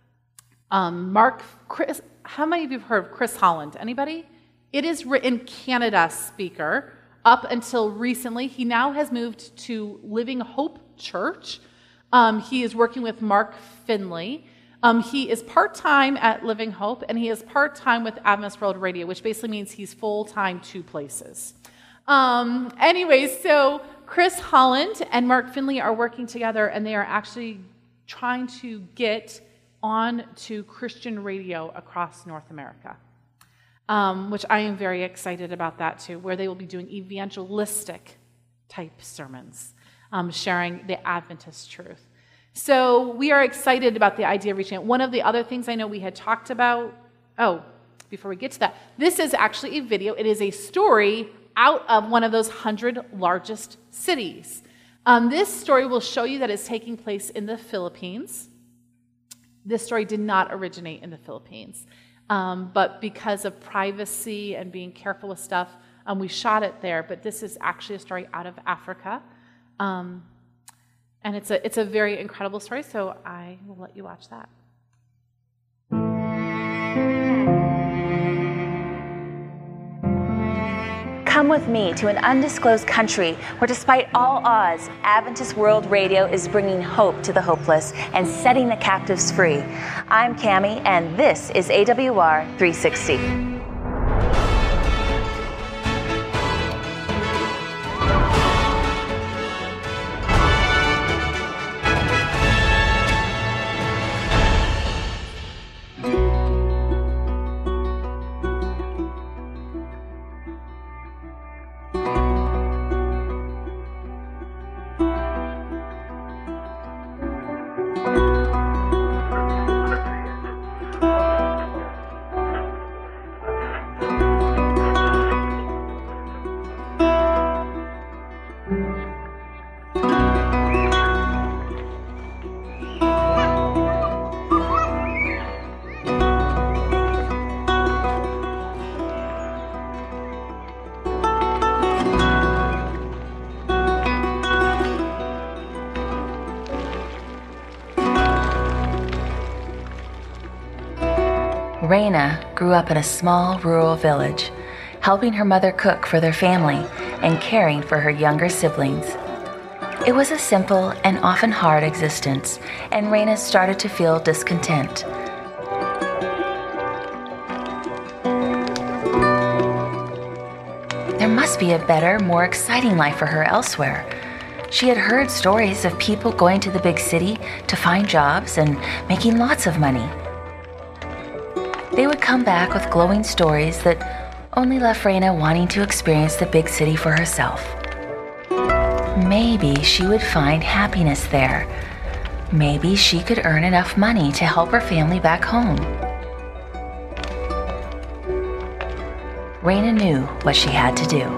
A: um, Mark, Chris, how many of you have heard of Chris Holland? Anybody? It is written Canada speaker up until recently. He now has moved to Living Hope Church. Um, he is working with Mark Finley. Um, he is part-time at Living Hope, and he is part-time with Adventist World Radio, which basically means he's full-time two places. Um, anyways, so Chris Holland and Mark Finley are working together, and they are actually trying to get on to Christian radio across North America, um, which I am very excited about that too, where they will be doing evangelistic type sermons, um, sharing the Adventist truth. So we are excited about the idea of reaching out. One of the other things I know we had talked about, oh, before we get to that, this is actually a video. It is a story out of one of those hundred largest cities. Um, this story will show you that it's taking place in the Philippines. This story did not originate in the Philippines, um, but because of privacy and being careful with stuff, um, we shot it there. But this is actually a story out of Africa. Um, And it's a it's a very incredible story, so I will let you watch that.
C: Come with me to an undisclosed country where, despite all odds, Adventist World Radio is bringing hope to the hopeless and setting the captives free. I'm Cammie, and this is A W R three sixty. Raina grew up in a small rural village, helping her mother cook for their family and caring for her younger siblings. It was a simple and often hard existence, and Raina started to feel discontent. There must be a better, more exciting life for her elsewhere. She had heard stories of people going to the big city to find jobs and making lots of money. They would come back with glowing stories that only left Raina wanting to experience the big city for herself. Maybe she would find happiness there. Maybe she could earn enough money to help her family back home.
D: Raina knew what she had to do.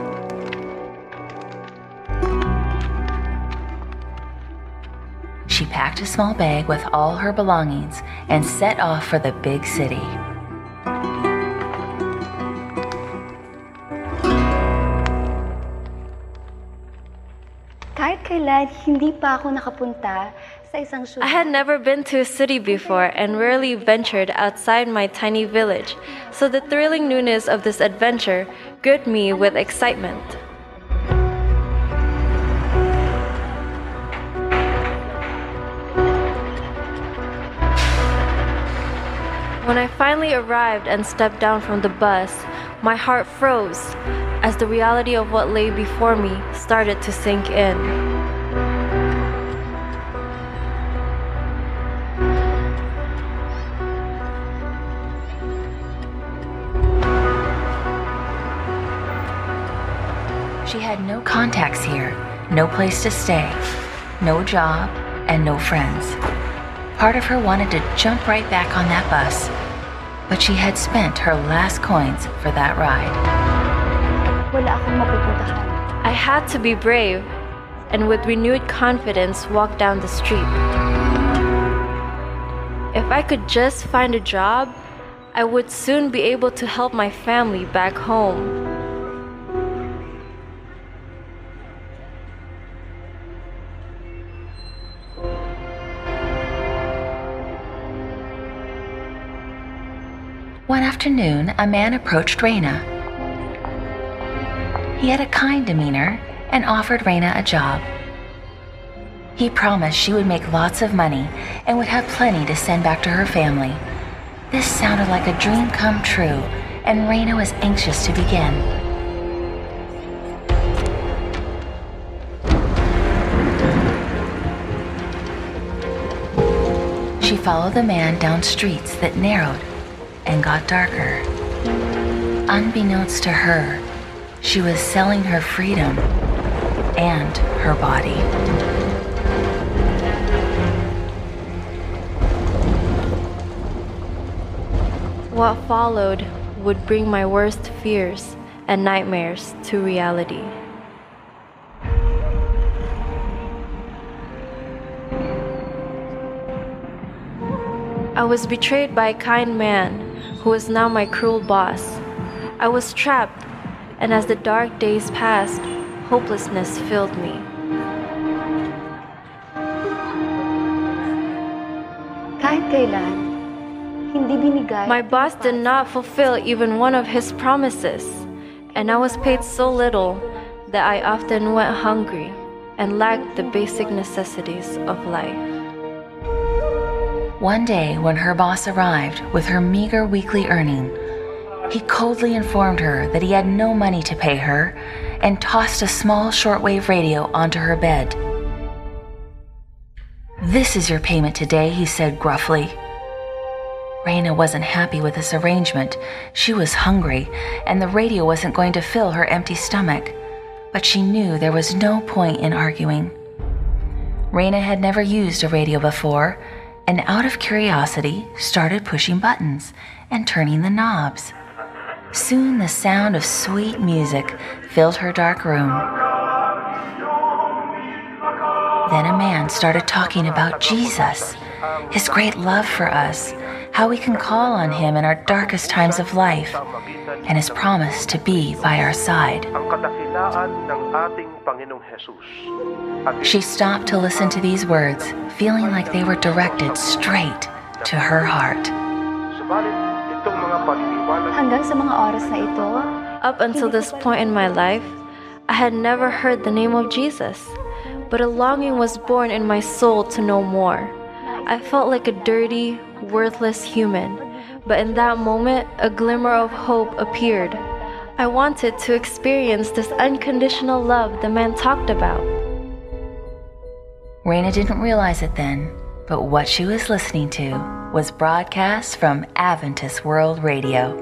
D: She packed a small bag with all her belongings and set off for the big city.
G: Kahit kailan, hindi pa ako nakapunta sa isang syudad.
H: I had never been to a city before and rarely ventured outside my tiny village, so the thrilling newness of this adventure gripped me with excitement. When I finally arrived and stepped down from the bus, my heart froze as the reality of what lay before me started to sink in.
D: She had no contacts here, no place to stay, no job, and no friends. Part of her wanted to jump right back on that bus, but she had spent her last coins for that ride.
G: Wala akong mapupuntahan.
H: I had to be brave and with renewed confidence walk down the street. If I could just find a job, I would soon be able to help my family back home.
D: One afternoon, a man approached Raina. He had a kind demeanor and offered Raina a job. He promised she would make lots of money and would have plenty to send back to her family. This sounded like a dream come true, and Raina was anxious to begin. She followed the man down streets that narrowed and got darker. Unbeknownst to her, she was selling her freedom and her body.
H: What followed would bring my worst fears and nightmares to reality. I was betrayed by a kind man who was now my cruel boss. I was trapped, and as the dark days passed, hopelessness filled me.
G: Kahit kailan, hindi binigay.
H: My boss did not fulfill even one of his promises, and I was paid so little that I often went hungry and lacked the basic necessities of life.
D: One day, when her boss arrived with her meager weekly earning, he coldly informed her that he had no money to pay her and tossed a small shortwave radio onto her bed. "This is your payment today," he said gruffly. Raina wasn't happy with this arrangement. She was hungry, and the radio wasn't going to fill her empty stomach. But she knew there was no point in arguing. Raina had never used a radio before, and out of curiosity started pushing buttons and turning the knobs. Soon the sound of sweet music filled her dark room. Then a man started talking about Jesus, his great love for us, how we can call on him in our darkest times of life, and his promise to be by our side. She stopped to listen to these words, feeling like they were directed straight to her heart.
G: Hanggang sa mga oras na ito,
H: Up until this point in my life, I had never heard the name of Jesus, but a longing was born in my soul to know more. I felt like a dirty, worthless human, but in that moment, a glimmer of hope appeared. I wanted to experience this unconditional love the man talked about.
D: Raina didn't realize it then, but what she was listening to was broadcast from Adventist World Radio.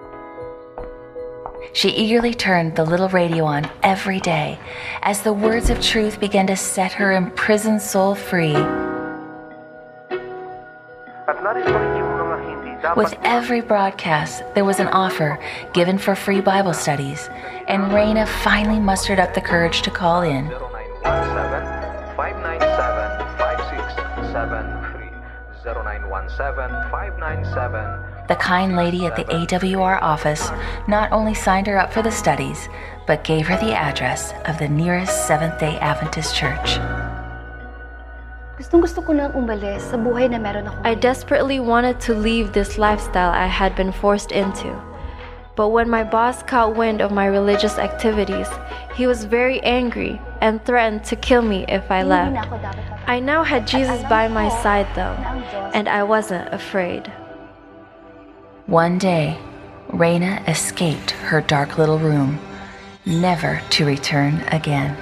D: She eagerly turned the little radio on every day as the words of truth began to set her imprisoned soul free.
I: At narito rin yung mga hindi With every broadcast, there was an offer given for free Bible studies, and Raina finally mustered up the courage to call in.
J: zero nine one seven, five nine seven, five six seven three. zero nine one seven, five nine seven.
I: The kind lady at the A W R office not only signed her up for the studies, but gave her the address of the nearest Seventh-day Adventist church.
G: Gustong gusto ko nang umalis sa buhay na meron ako.
H: I desperately wanted to leave this lifestyle I had been forced into. But when my boss caught wind of my religious activities, he was very angry and threatened to kill me if I left. I now had Jesus by my side though, and I wasn't afraid.
I: One day, Raina escaped her dark little room, never to return again.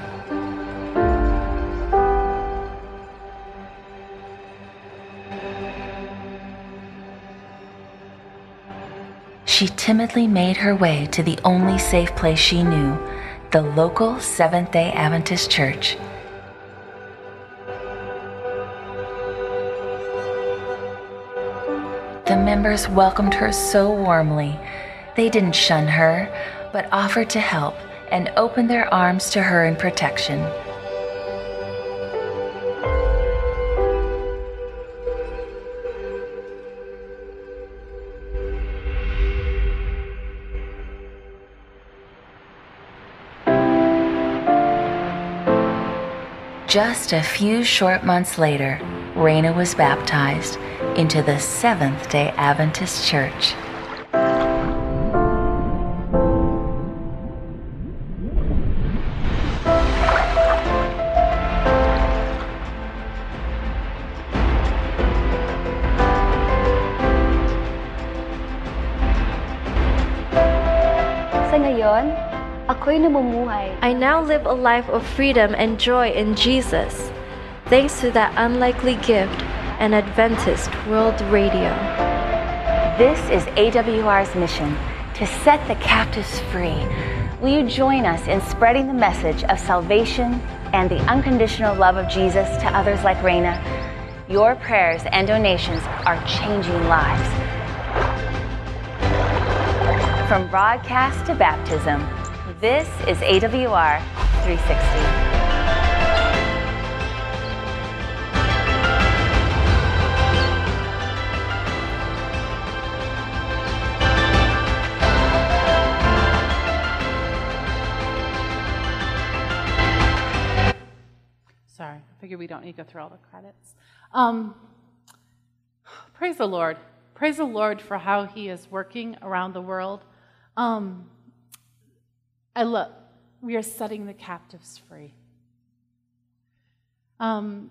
I: She timidly made her way to the only safe place she knew, the local Seventh-day Adventist church. The members welcomed her so warmly. They didn't shun her, but offered to help and opened their arms to her in protection. Just a few short months later, Raina was baptized into the Seventh-day Adventist Church.
G: Sa ngayon, ako'y namumuhay.
H: I now live a life of freedom and joy in Jesus, thanks to that unlikely gift and Adventist World Radio.
D: This is A W R's mission, to set the captives free. Will you join us in spreading the message of salvation and the unconditional love of Jesus to others like Raina? Your prayers and donations are changing lives. From broadcast to baptism, this is A W R three sixty.
A: Sorry, I figure we don't need to go through all the credits. Um, praise the Lord. Praise the Lord for how He is working around the world. Um, I love, we are setting the captives free. Um,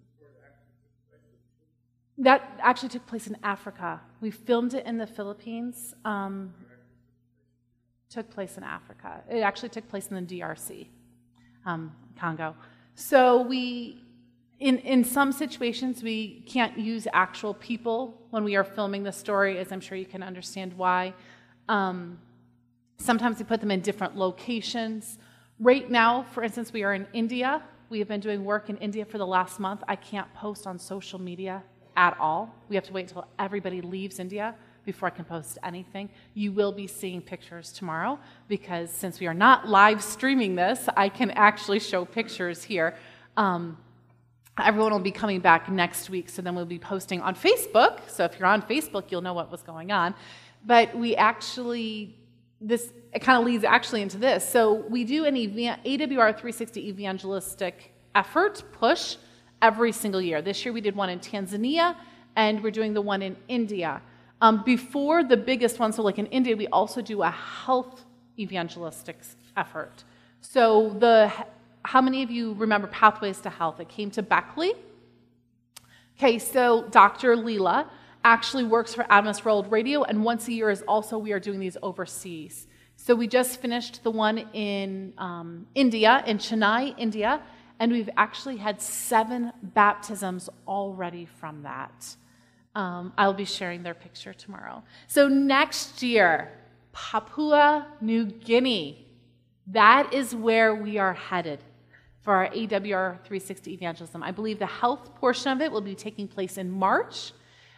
A: that actually took place in Africa. We filmed it in the Philippines. Um, took place in Africa. It actually took place in the D R C, um, Congo. So we, in, in some situations, we can't use actual people when we are filming the story, as I'm sure you can understand why. Um, Sometimes we put them in different locations. Right now, for instance, we are in India. We have been doing work in India for the last month. I can't post on social media at all. We have to wait until everybody leaves India before I can post anything. You will be seeing pictures tomorrow because since we are not live streaming this, I can actually show pictures here. Um, everyone will be coming back next week, so then we'll be posting on Facebook. So if you're on Facebook, you'll know what was going on. But we actually... This it kind of leads actually into this. So we do an ev- A W R three sixty evangelistic effort, push, every single year. This year we did one in Tanzania, and we're doing the one in India. Um, before the biggest one, so like in India, we also do a health evangelistic effort. So the how many of you remember Pathways to Health? It came to Beckley. Okay, so Doctor Leela actually works for Adventist World Radio, and once a year is also we are doing these overseas. So we just finished the one in um, India, in Chennai, India, and we've actually had seven baptisms already from that. Um, I'll be sharing their picture tomorrow. So next year, Papua New Guinea. That is where we are headed for our A W R three sixty evangelism. I believe the health portion of it will be taking place in March.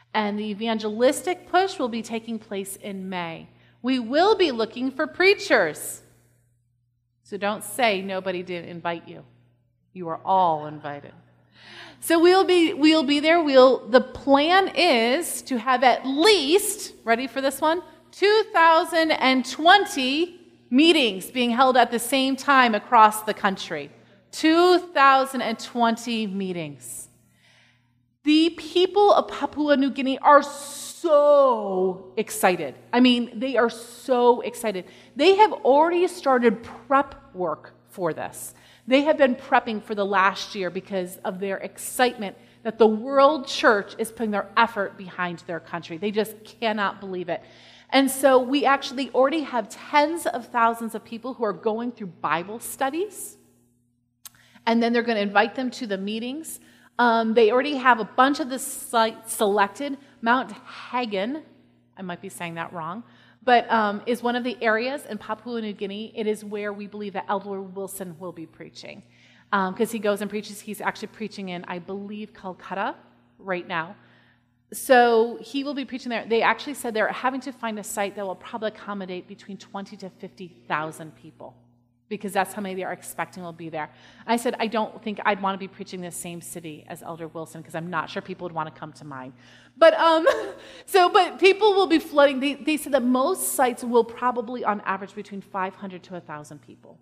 A: And the evangelistic push will be taking place in May. We will be looking for preachers. So don't say nobody didn't invite you. You are all invited. So we'll be we'll be there. We'll the plan is to have at least, ready for this one, two thousand twenty meetings being held at the same time across the country. two thousand twenty meetings. The people of Papua New Guinea are so excited. I mean, they are so excited. They have already started prep work for this. They have been prepping for the last year because of their excitement that the world church is putting their effort behind their country. They just cannot believe it. And so we actually already have tens of thousands of people who are going through Bible studies, and then they're going to invite them to the meetings. Um, they already have a bunch of the sites selected. Mount Hagen, I might be saying that wrong, but um, is one of the areas in Papua New Guinea. It is where we believe that Elder Wilson will be preaching. Because um, he goes and preaches, he's actually preaching in, I believe, Calcutta right now. So he will be preaching there. They actually said they're having to find a site that will probably accommodate between twenty to fifty thousand people, because that's how many they are expecting will be there. I said, I don't think I'd want to be preaching in the same city as Elder Wilson, because I'm not sure people would want to come to mine. But um, so, but people will be flooding. They, they said that most sites will probably, on average, between five hundred to one thousand people.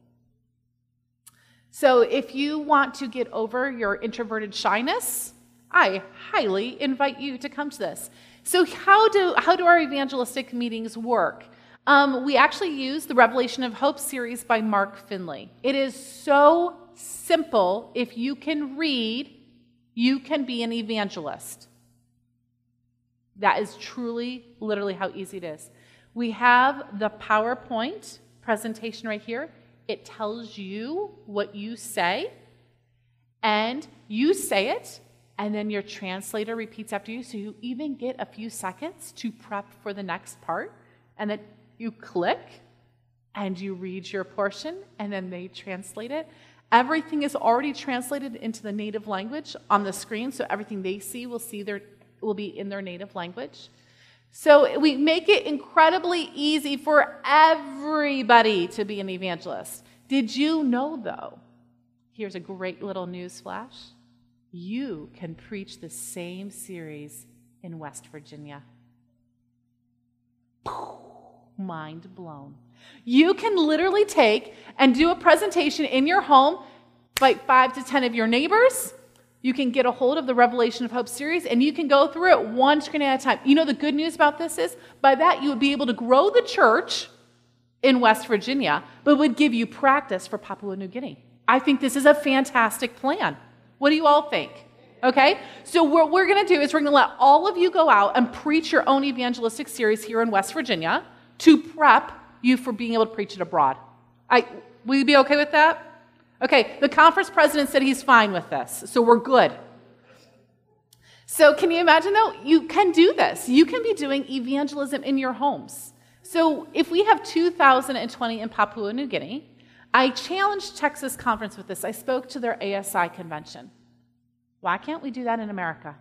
A: So if you want to get over your introverted shyness, I highly invite you to come to this. So how do how do our evangelistic meetings work? Um, we actually use the Revelation of Hope series by Mark Finley. It is so simple. If you can read, you can be an evangelist. That is truly, literally how easy it is. We have the PowerPoint presentation right here. It tells you what you say, and you say it, and then your translator repeats after you, so you even get a few seconds to prep for the next part, and then you click, and you read your portion, and then they translate it. Everything is already translated into the native language on the screen, so everything they see will see their will be in their native language. So we make it incredibly easy for everybody to be an evangelist. Did you know, though? Here's a great little news flash. You can preach the same series in West Virginia. Mind blown. You can literally take and do a presentation in your home, like five to ten of your neighbors. You can get a hold of the Revelation of Hope series, and you can go through it one screen at a time. You know, the good news about this is, by that you would be able to grow the church in West Virginia, but it would give you practice for Papua New Guinea. I think this is a fantastic plan. What do you all think? Okay? So what we're going to do is we're going to let all of you go out and preach your own evangelistic series here in West Virginia to prep you for being able to preach it abroad. I, will you be okay with that? Okay, the conference president said he's fine with this, so we're good. So can you imagine, though? You can do this. You can be doing evangelism in your homes. So if we have two thousand twenty in Papua New Guinea, I challenged Texas Conference with this. I spoke to their A S I convention. Why can't we do that in America?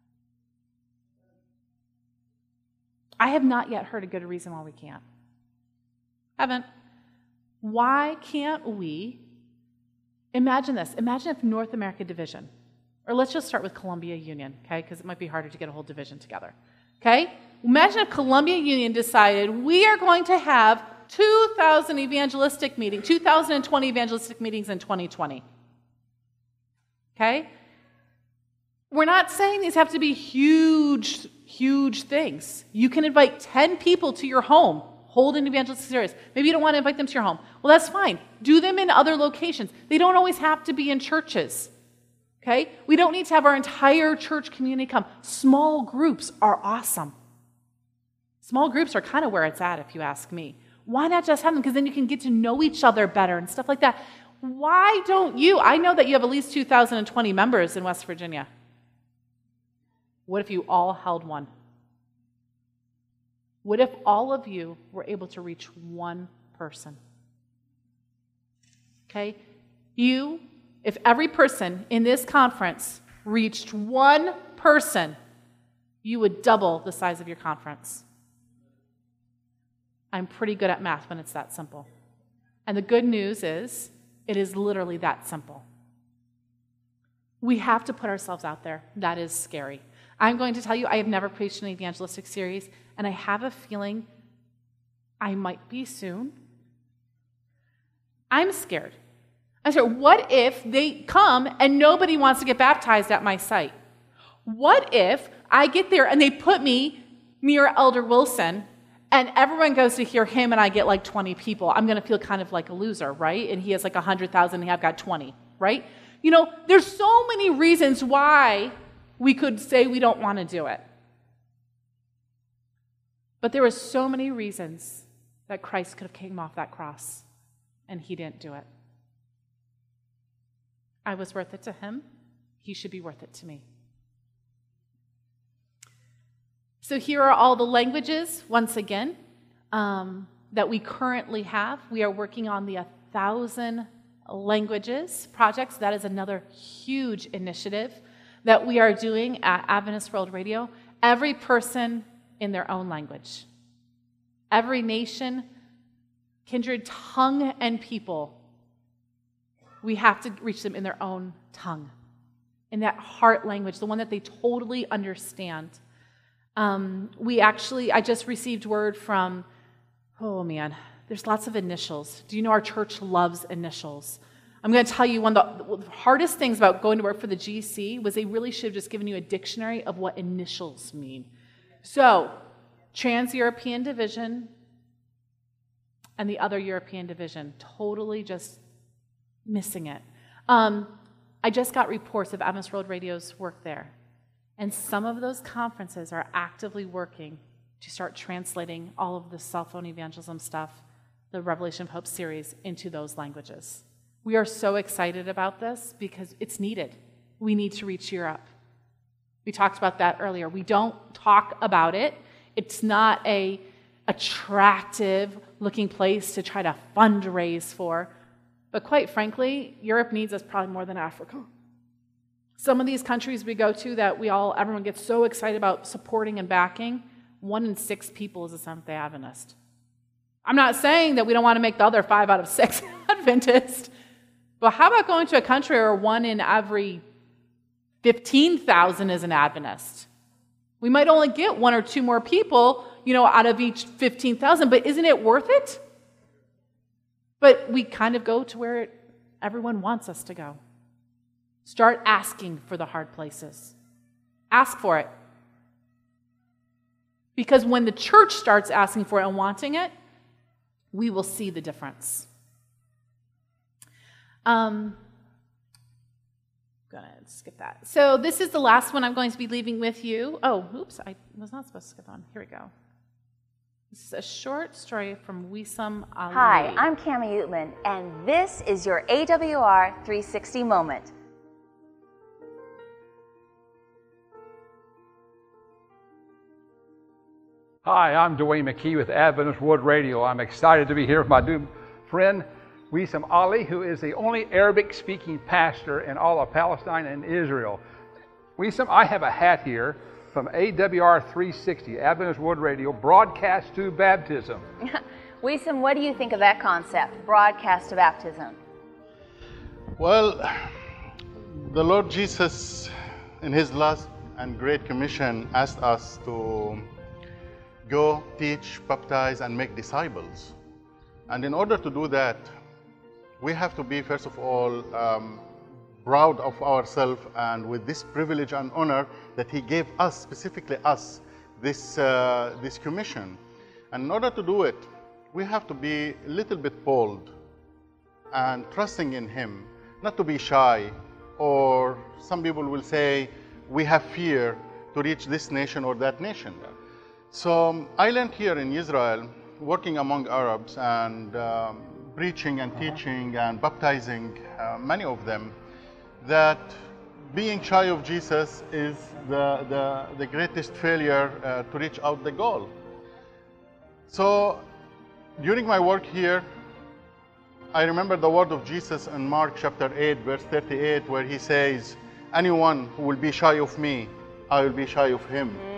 A: I have not yet heard a good reason why we can't. Haven't. Why can't we? Imagine this. Imagine if North America Division, or let's just start with Columbia Union, okay, because it might be harder to get a whole division together, okay? Imagine if Columbia Union decided we are going to have two thousand evangelistic meetings, two thousand twenty evangelistic meetings in twenty twenty, okay? We're not saying these have to be huge, huge things. You can invite ten people to your home. Hold an evangelistic series. Maybe you don't want to invite them to your home. Well, that's fine. Do them in other locations. They don't always have to be in churches. Okay? We don't need to have our entire church community come. Small groups are awesome. Small groups are kind of where it's at, if you ask me. Why not just have them? Because then you can get to know each other better and stuff like that. Why don't you? I know that you have at least two thousand twenty members in West Virginia. What if you all held one? What if all of you were able to reach one person? Okay? You, if every person in this conference reached one person, you would double the size of your conference. I'm pretty good at math when it's that simple. And the good news is, it is literally that simple. We have to put ourselves out there. That is scary. I'm going to tell you, I have never preached an evangelistic series, and I have a feeling I might be soon. I'm scared. I'm scared. What if they come and nobody wants to get baptized at my site? What if I get there and they put me near Elder Wilson and everyone goes to hear him and I get like twenty people? I'm going to feel kind of like a loser, right? And he has like one hundred thousand and I've got twenty, right? You know, there's so many reasons why we could say we don't want to do it. But there were so many reasons that Christ could have came off that cross and he didn't do it. I was worth it to him. He should be worth it to me. So here are all the languages, once again, um, that we currently have. We are working on the one thousand Languages projects. That is another huge initiative that we are doing at Adventist World Radio. Every person in their own language. Every nation, kindred, tongue, and people. We have to reach them in their own tongue, in that heart language, the one that they totally understand. Um, we actually, I just received word from, oh man, there's lots of initials. Do you know our church loves initials? I'm going to tell you one of the hardest things about going to work for the G C was they really should have just given you a dictionary of what initials mean. So, Trans-European Division and the other European Division, totally just missing it. Um, I just got reports of Adventist World Radio's work there. And some of those conferences are actively working to start translating all of the cell phone evangelism stuff, the Revelation of Hope series, into those languages. We are so excited about this because it's needed. We need to reach Europe. We talked about that earlier. We don't talk about it. It's not a attractive looking place to try to fundraise for. But quite frankly, Europe needs us probably more than Africa. Some of these countries we go to that we all, everyone gets so excited about supporting and backing, one in six people is a Seventh-day Adventist. I'm not saying that we don't want to make the other five out of six Adventist, but how about going to a country where one in every fifteen thousand is an Adventist? We might only get one or two more people, you know, out of each fifteen thousand, but isn't it worth it? But we kind of go to where everyone wants us to go. Start asking for the hard places. Ask for it. Because when the church starts asking for it and wanting it, we will see the difference. Um, I'm going to skip that. So this is the last one I'm going to be leaving with you. Oh, oops, I was not supposed to skip on. Here we go. This is a short story from Wisam Ali.
C: Hi, I'm Cami Utman, and this is your A W R three sixty moment.
K: Hi, I'm Dwayne McKee with Adventist World Radio. I'm excited to be here with my new friend, Wisam Ali, who is the only Arabic-speaking pastor in all of Palestine and Israel. Wisam, I have a hat here from A W R three sixty, Adventist World Radio, Broadcast to Baptism.
C: Wisam, what do you think of that concept, broadcast to baptism?
L: Well, the Lord Jesus, in his last and great commission, asked us to go, teach, baptize, and make disciples. And in order to do that, we have to be, first of all, um, proud of ourselves and with this privilege and honor that he gave us, specifically us, this, uh, this commission. And in order to do it, we have to be a little bit bold and trusting in him, not to be shy, or some people will say, we have fear to reach this nation or that nation. So um, I learned here in Israel, working among Arabs and um, preaching and teaching and baptizing uh, many of them, that being shy of Jesus is the, the, the greatest failure uh, to reach out the goal. So during my work here, I remember the word of Jesus in Mark chapter eight, verse thirty-eight, where he says, anyone who will be shy of me, I will be shy of him. Mm.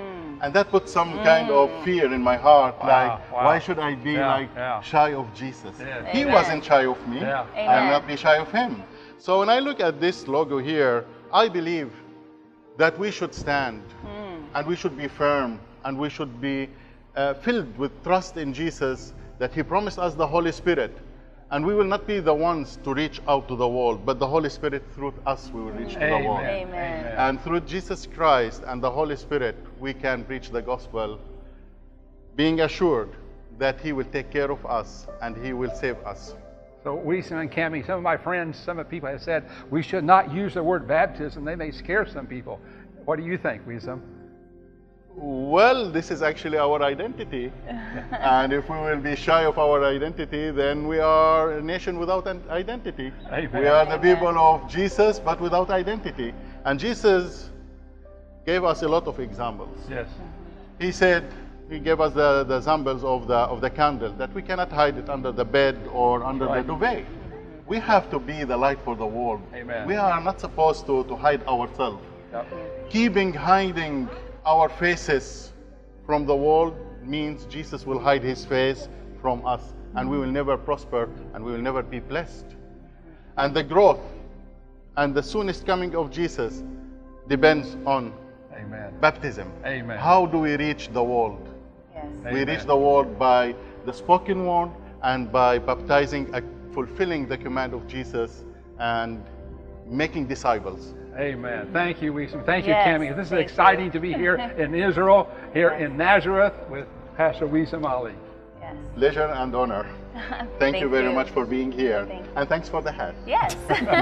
L: And that put some mm. kind of fear in my heart,
K: wow,
L: like,
K: wow.
L: why should I be
K: yeah,
L: like
K: yeah.
L: shy of Jesus?
K: Yeah.
L: He wasn't shy of me,
K: yeah.
L: I'll not be shy of him. So when I look at this logo here, I believe that we should stand mm. and we should be firm and we should be uh, filled with trust in Jesus, that he promised us the Holy Spirit. And we will not be the ones to reach out to the world, but the Holy Spirit, through us, we will reach
K: Amen.
L: to the world.
C: Amen.
L: And through Jesus Christ and the Holy Spirit, we can preach the gospel, being assured that he will take care of us and he will save us.
K: So Wiesem and Cami, some of my friends, some of the people have said we should not use the word baptism. They may scare some people. What do you think, Wiesem?
L: Well, this is actually our identity. And if we will be shy of our identity, then we are a nation without an identity.
K: Amen.
L: We are the
C: Amen.
L: people of Jesus, but without identity. And Jesus gave us a lot of examples.
K: Yes.
L: He said, he gave us the, the examples of the, of the candle, that we cannot hide it under the bed or under right. the duvet. We have to be the light for the world.
K: Amen.
L: We are not supposed to, to hide ourselves.
K: Yep.
L: Keeping hiding our faces from the world means Jesus will hide his face from us, and we will never prosper and we will never be blessed. And the growth and the soonest coming of Jesus depends on
K: Amen.
L: baptism.
K: Amen.
L: How do we reach the world?
C: Yes.
L: We
K: Amen.
L: reach the world by the spoken word and by baptizing, uh, fulfilling the command of Jesus and making disciples.
K: Amen. Thank you, Wiesem. Thank
C: Yes,
K: you, Cami. This is
C: thank
K: exciting
C: you.
K: to be here in Israel, here in Nazareth with Pastor Wiesem Ali.
C: Yes.
L: Pleasure and honor. Thank,
C: Thank
L: you very
C: you.
L: much for being here.
C: Thank you.
L: And thanks for the hat.
C: Yes.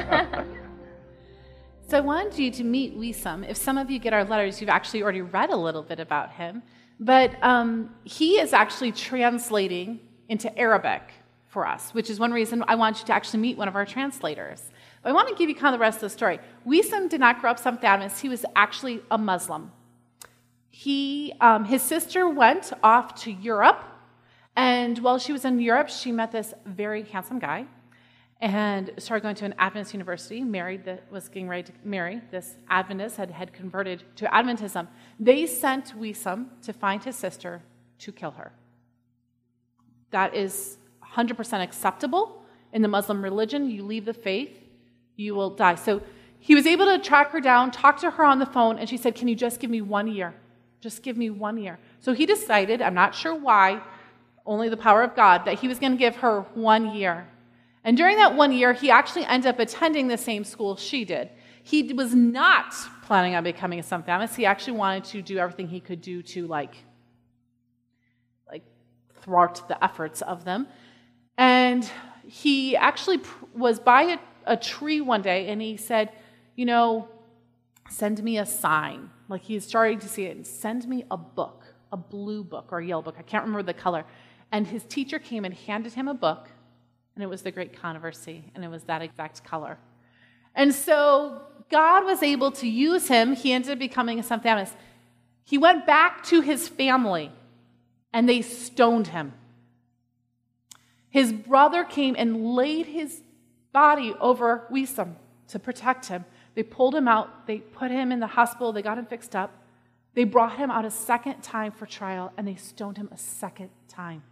A: So I wanted you to meet Wiesem. If some of you get our letters, you've actually already read a little bit about him. But um, he is actually translating into Arabic for us, which is one reason I want you to actually meet one of our translators. But I want to give you kind of the rest of the story. Wiesem did not grow up Seventh Adventist. He was actually a Muslim. He, um, his sister went off to Europe, and while she was in Europe, she met this very handsome guy and started going to an Adventist university, married, the, was getting ready to marry this Adventist, had, had converted to Adventism. They sent Wiesem to find his sister to kill her. That is one hundred percent acceptable in the Muslim religion. You leave the faith, you will die. So he was able to track her down, talk to her on the phone, and she said, can you just give me one year? Just give me one year. So he decided, I'm not sure why, only the power of God, that he was going to give her one year. And during that one year, he actually ended up attending the same school she did. He was not planning on becoming a Seventh Adventist. He actually wanted to do everything he could do to like, like thwart the efforts of them. And he actually was by a, a tree one day, and he said, you know, send me a sign. Like he's starting to see it. Send me a book, a blue book or a yellow book. I can't remember the color. And his teacher came and handed him a book, and it was The Great Controversy, and it was that exact color. And so God was able to use him. He ended up becoming a Seventh Adventist. He went back to his family, and they stoned him. His brother came and laid his body over Wiesem to protect him. They pulled him out. They put him in the hospital. They got him fixed up. They brought him out a second time for trial, and they stoned him a second time.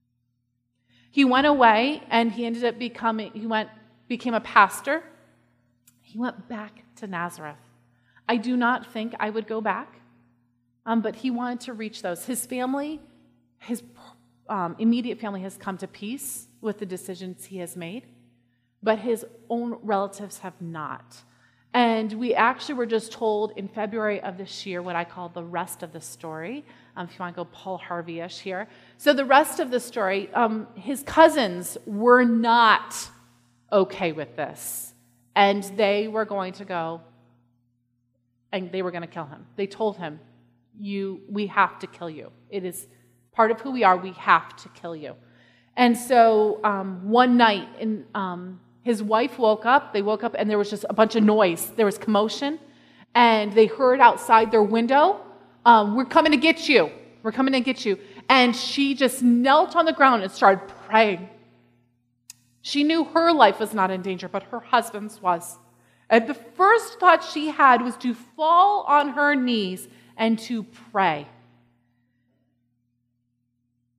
A: He went away, and he ended up becoming, he went, became a pastor. He went back to Nazareth. I do not think I would go back, um, but he wanted to reach those. His family, his um, immediate family has come to peace with the decisions he has made, but his own relatives have not. And we actually were just told in February of this year what I call the rest of the story, um, if you want to go Paul Harvey-ish here. So the rest of the story, um, his cousins were not okay with this. And they were going to go, and they were going to kill him. They told him, "You, we have to kill you. It is part of who we are. We have to kill you." And so um, one night, in, um, his wife woke up. They woke up, and there was just a bunch of noise. There was commotion, and they heard outside their window, um, "We're coming to get you. We're coming to get you." And she just knelt on the ground and started praying. She knew her life was not in danger, but her husband's was. And the first thought she had was to fall on her knees and to pray.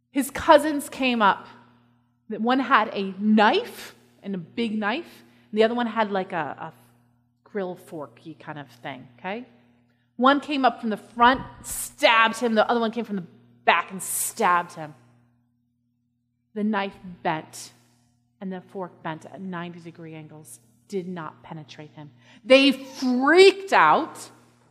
A: his cousins came up. One had a knife, and a big knife, and the other one had like a, a grill forky kind of thing, okay? One came up from the front, stabbed him. The other one came from the back and stabbed him. The knife bent, and the fork bent at ninety degree angles. Did not penetrate him. They freaked out.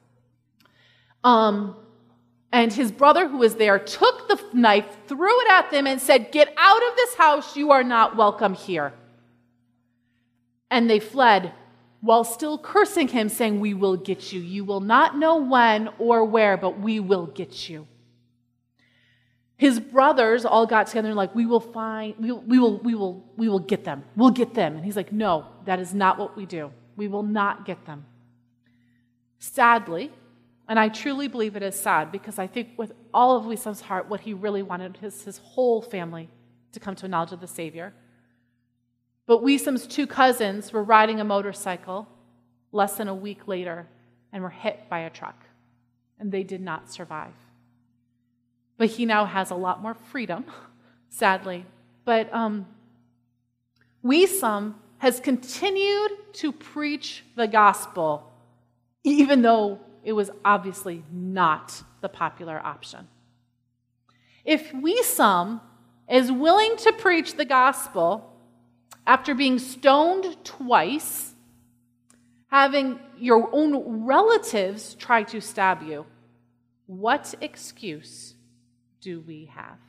A: Um, and his brother who was there took the knife, threw it at them, and said, "Get out of this house. You are not welcome here." And they fled while still cursing him, saying, "We will get you. You will not know when or where, but we will get you." His brothers all got together and like, we will find, we will, we will, we will, we will get them. We'll get them. And he's like, "No, that is not what we do. We will not get them." Sadly, and I truly believe it is sad, because I think with all of Wisam's heart, what he really wanted is his whole family to come to a knowledge of the Savior. But Wisam's two cousins were riding a motorcycle less than a week later and were hit by a truck, and they did not survive. But he now has a lot more freedom, sadly. But um, Wisam has continued to preach the gospel, even though it was obviously not the popular option. If Wisam is willing to preach the gospel after being stoned twice, having your own relatives try to stab you, what excuse do we have?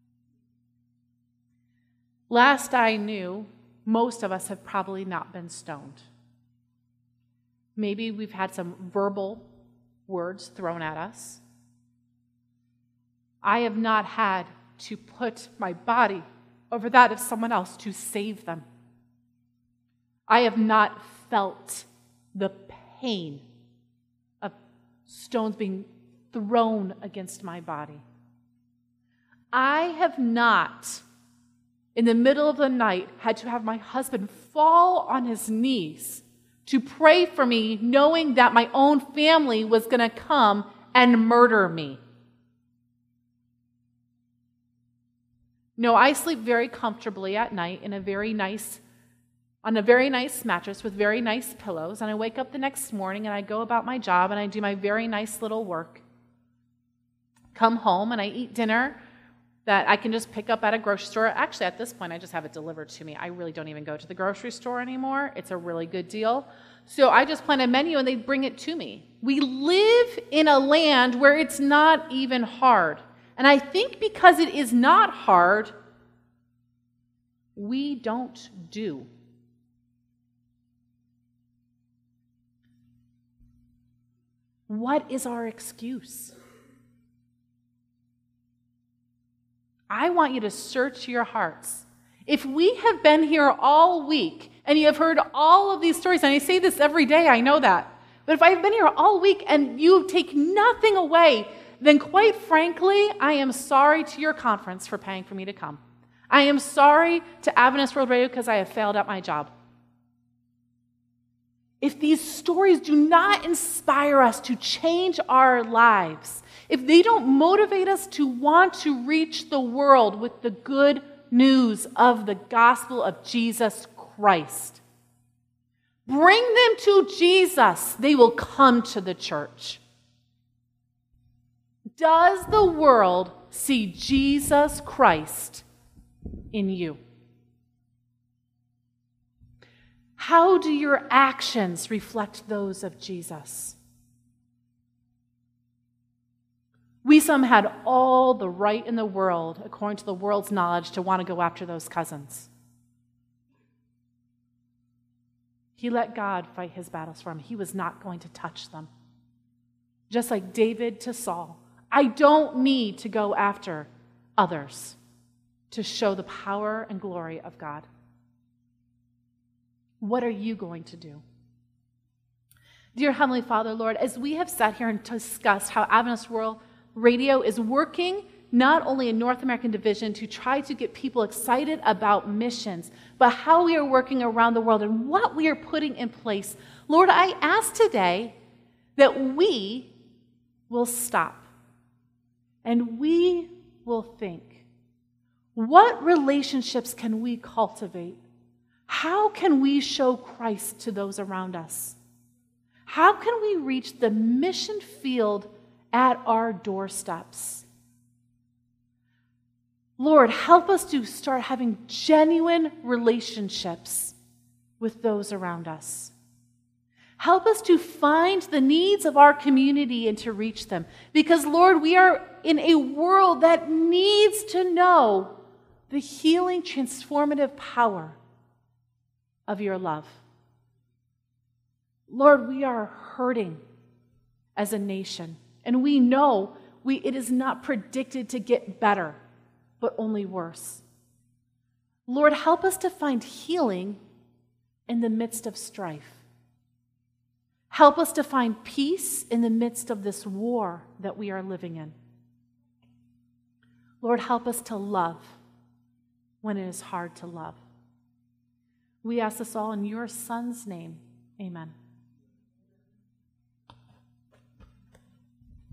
A: Last I knew, most of us have probably not been stoned. Maybe we've had some verbal words thrown at us. I have not had to put my body over that of someone else to save them. I have not felt the pain of stones being thrown against my body. I have not, in the middle of the night, had to have my husband fall on his knees to pray for me, knowing that my own family was going to come and murder me. No, I sleep very comfortably at night in a very nice, on a very nice mattress with very nice pillows, and I wake up the next morning and I go about my job and I do my very nice little work. Come home and I eat dinner that I can just pick up at a grocery store. Actually, at this point, I just have it delivered to me. I really don't even go to the grocery store anymore. It's a really good deal. So I just plan a menu and they bring it to me. We live in a land where it's not even hard. And I think because it is not hard, we don't do. What is our excuse? I want you to search your hearts. If we have been here all week and you have heard all of these stories, and I say this every day, I know that, but if I've been here all week and you take nothing away, then quite frankly, I am sorry to your conference for paying for me to come. I am sorry to Adventist World Radio because I have failed at my job. If these stories do not inspire us to change our lives, if they don't motivate us to want to reach the world with the good news of the gospel of Jesus Christ, bring them to Jesus, they will come to the church. Does the world see Jesus Christ in you? How do your actions reflect those of Jesus? Wisam had all the right in the world, according to the world's knowledge, to want to go after those cousins. He let God fight his battles for him. He was not going to touch them. Just like David to Saul. I don't need to go after others to show the power and glory of God. What are you going to do? Dear Heavenly Father, Lord, as we have sat here and discussed how Adventist World Radio is working not only in North American Division to try to get people excited about missions, but how we are working around the world and what we are putting in place. Lord, I ask today that we will stop and we will think, What relationships can we cultivate? How can we show Christ to those around us? How can we reach the mission field at our doorsteps? Lord, help us to start having genuine relationships with those around us. Help us to find the needs of our community and to reach them. Because, Lord, we are in a world that needs to know the healing, transformative power of your love. Lord, we are hurting as a nation, and we know we, it is not predicted to get better, but only worse. Lord, help us to find healing in the midst of strife. Help us to find peace in the midst of this war that we are living in. Lord, help us to love when it is hard to love. We ask this all in your Son's name. Amen.